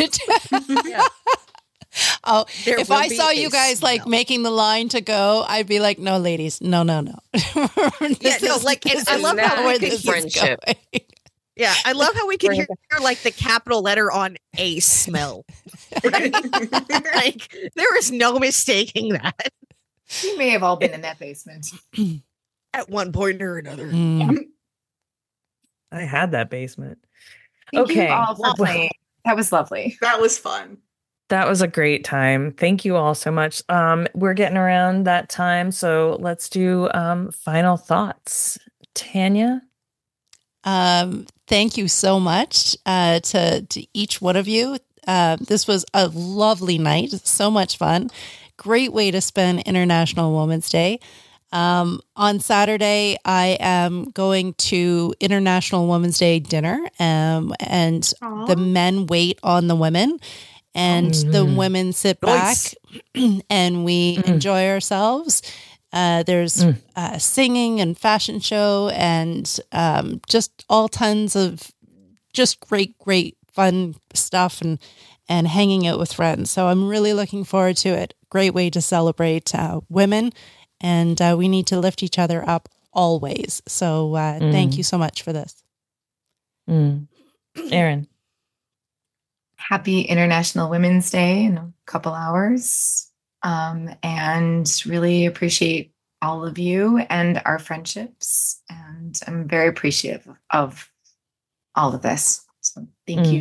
Oh, There if will I be saw a you guys like smell. making the line to go, I'd be like, "No, ladies, no, no, no." Yeah, This no, is- like, and this I is love not how where we this pick is friendship. going. Yeah, I love how we can hear like the capital letter on a smell. Right? Like there is no mistaking that. We may have all been in that basement at one point or another. Mm. I had that basement. Thank okay. you all for playing. That was lovely. That was fun. That was a great time. Thank you all so much. Um, we're getting around that time, so let's do um, final thoughts. Tanya? Um, thank you so much uh, to, to each one of you. Uh, this was a lovely night. So much fun. Great way to spend International Women's Day. Um, on Saturday, I am going to International Women's Day dinner, um, and Aww. the men wait on the women, and Mm. the women sit Nice. back and we Mm. enjoy ourselves. Uh, there's Mm. uh, singing and fashion show and um, just all tons of just great, great fun stuff and and hanging out with friends. So I'm really looking forward to it. Great way to celebrate uh, women. And uh, we need to lift each other up always. So uh, Mm. thank you so much for this. Mm. Aaron? Happy International Women's Day in a couple hours. Um, and really appreciate all of you and our friendships. And I'm very appreciative of all of this. So thank Mm. you.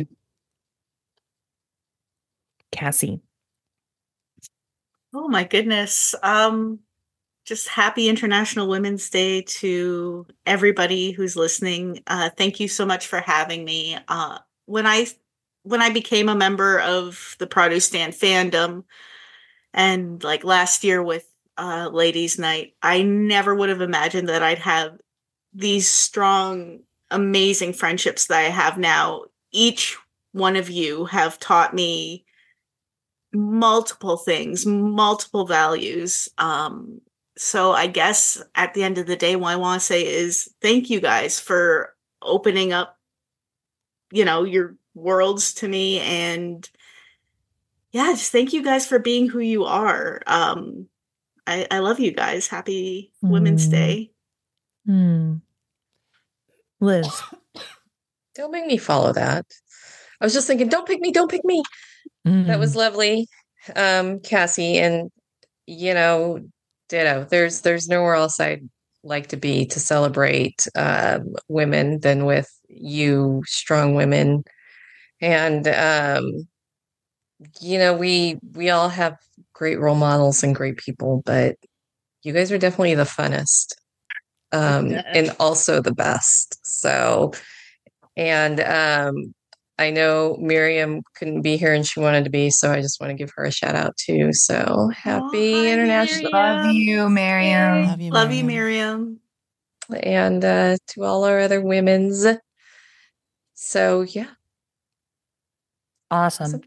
Cassie? Oh my goodness. Um, just happy International Women's Day to everybody who's listening. Uh, thank you so much for having me. Uh, when I when I became a member of the Produce Stand fandom, and like last year with uh, Ladies Night, I never would have imagined that I'd have these strong, amazing friendships that I have now. Each one of you have taught me multiple things, multiple values. Um, so I guess at the end of the day, what I want to say is thank you guys for opening up, you know, your worlds to me. And yeah, just thank you guys for being who you are. Um, I, I love you guys. Happy Women's Mm. Day. Mm. Liz? Don't make me follow that. I was just thinking, don't pick me, don't pick me. That was Mm. lovely, um, Cassie. And, you know, ditto. There's there's nowhere else I'd like to be to celebrate um, women than with you, strong women. And, um, you know, we we all have great role models and great people, but you guys are definitely the funnest um, and also the best. So, and um, I know Miriam couldn't be here and she wanted to be, so I just want to give her a shout out too. So happy hi, International Love you, Miriam. Love you, Love you, Miriam. Miriam. and uh, to all our other women's. So yeah, Awesome.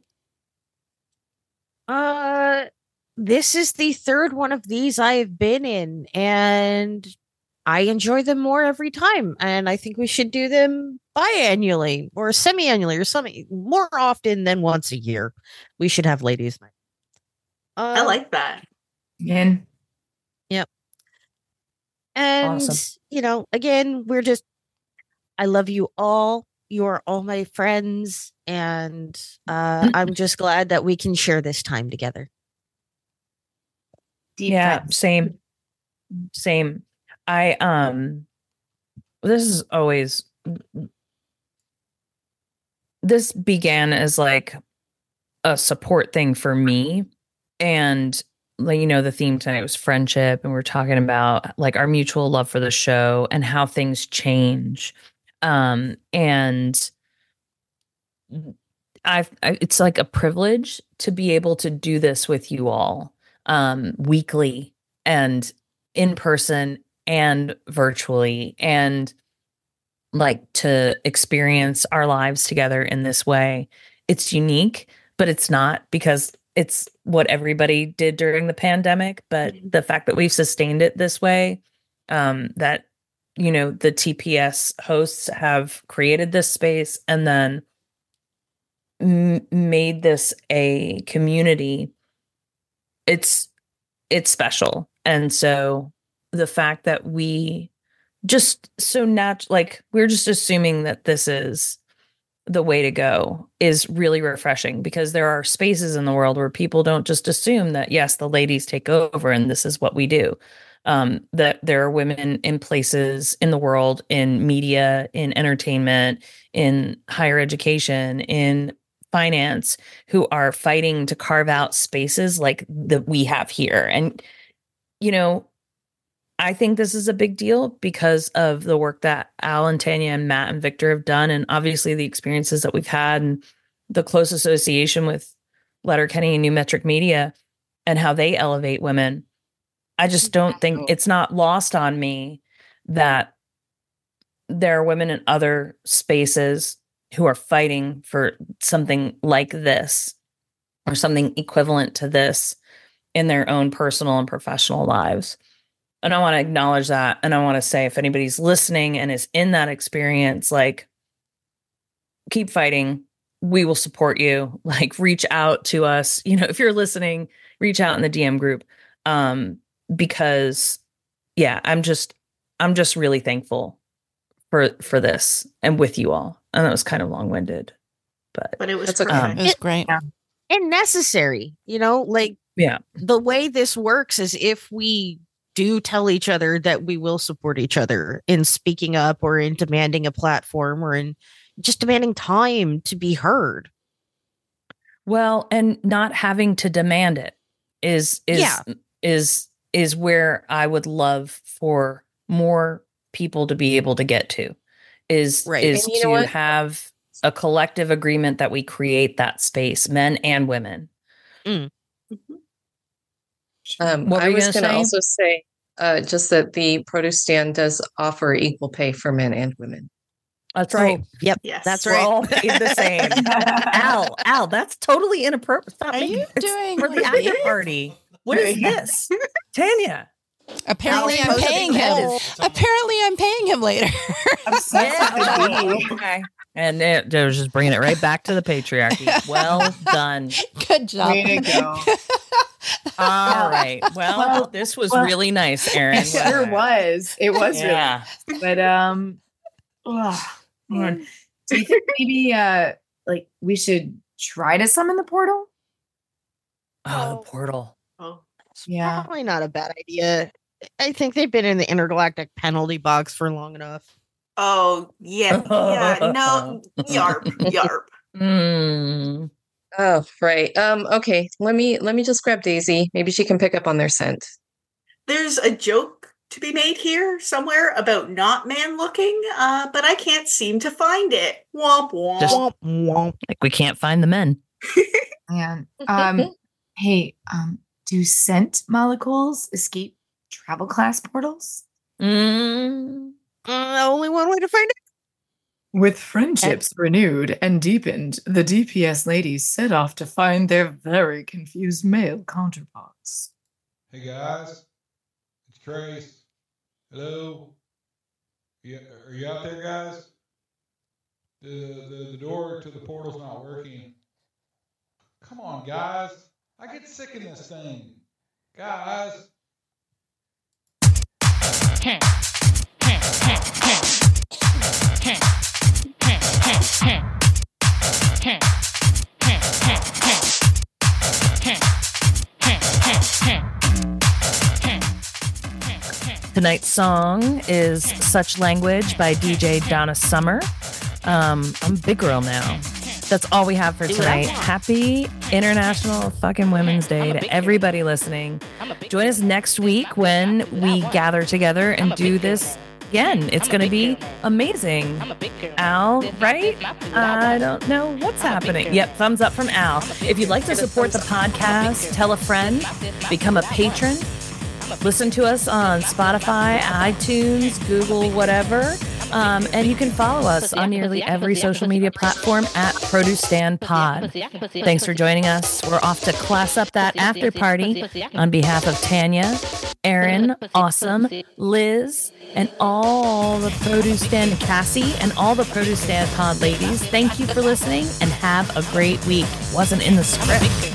Uh, this is the third one of these I have been in, and I enjoy them more every time. And I think we should do them biannually or semi-annually or something more often than once a year. We should have ladies' night. Uh, I like that. Again. Yep. And Awesome. you know, again, we're just. I love you all. You are all my friends, and uh, I'm just glad that we can share this time together. Deep Yeah, cuts. same. Same. I um this is always this began as like a support thing for me, and like, you know, the theme tonight was friendship, and we're talking about like our mutual love for the show and how things change. Um and I've I, it's like a privilege to be able to do this with you all um weekly and in person and virtually, and like to experience our lives together in this way. It's unique, but it's not, because it's what everybody did during the pandemic. But the fact that we've sustained it this way, um, that, you know, the T P S hosts have created this space and then m- made this a community, it's, it's special. And so the fact that we just so nat like we're just assuming that this is the way to go is really refreshing, because there are spaces in the world where people don't just assume that, yes, the ladies take over and this is what we do. Um, that there are women in places in the world, in media, in entertainment, in higher education, in finance, who are fighting to carve out spaces like that we have here. And, you know, I think this is a big deal because of the work that Al and Tanya and Matt and Victor have done, and obviously the experiences that we've had and the close association with Letterkenny and New Metric Media and how they elevate women. I just don't think it's not lost on me that there are women in other spaces who are fighting for something like this or something equivalent to this in their own personal and professional lives. And I want to acknowledge that. And I want to say, if anybody's listening and is in that experience, like, keep fighting. We will support you. Like, reach out to us. You know, if you're listening, reach out in the D M group. Um, because yeah, I'm just, I'm just really thankful for, for this and with you all. And that was kind of long winded, but, but it was, um, it was great. And necessary, you know, like, yeah, the way this works is if we do tell each other that we will support each other in speaking up or in demanding a platform or in just demanding time to be heard. Well, and not having to demand it is, is, yeah. is, is where I would love for more people to be able to get to, is, right. is And you know to what? have a collective agreement that we create that space, men and women. Mm. Um, What were I you was gonna going to say? also say uh, just that the produce stand does offer equal pay for men and women. That's right. Oh, yep. Yes. That's We're right. all paid the same. Al, Al, that's totally inappropriate. Stop Are making- you it's doing for the like after this? party? What is this, Tanya? Apparently, Al's I'm supposed to paying be him. cold. Apparently, I'm paying him later. Yeah, okay. And it, they was just bringing it right back to the patriarchy. Well done. Good job. Way to go. All right. Well, Well, this was well, really nice, Aaron. It sure was. It was Yeah. really. But um, ugh, man. Do you think maybe uh, like we should try to summon the portal? Oh, the portal. Oh, Yeah. Probably not a bad idea. I think they've been in the intergalactic penalty box for long enough. oh yeah, yeah. No, yarp, yarp. Mm. Oh, right. Um, okay. Let me let me just grab Daisy. Maybe she can pick up on their scent. There's a joke to be made here somewhere about not man looking, uh, but I can't seem to find it. Womp womp. Just- Womp, womp. Like we can't find the men. And um, hey, um, do scent molecules escape travel class portals? Mm. Uh, only one way to find it. With friendships renewed and deepened, the D P S ladies set off to find their very confused male counterparts. Hey guys, it's Trace. Hello. Yeah, are you out there, guys? The, the the door to the portal's not working. Come on, guys. I get sick of this thing. Guys. Tonight's song is Such Language by D J Donna Summer. Um, I'm Big Girl now. That's all we have for tonight. Happy International fucking Women's Day to everybody listening. Join us next week when we gather together and do this again. It's going to be amazing. Al, right? I don't know what's happening. Yep, thumbs up from Al. If you'd like to support the podcast, tell a friend, become a patron. Listen to us on Spotify, iTunes, Google, whatever. Um, and you can follow us on nearly every social media platform at Produce Stand Pod. Thanks for joining us. We're off to class up that after party on behalf of Tanya, Aaron, Awesome, Liz, and all the Produce Stand, Cassie, and all the Produce Stand Pod ladies. Thank you for listening and have a great week. Wasn't in the script.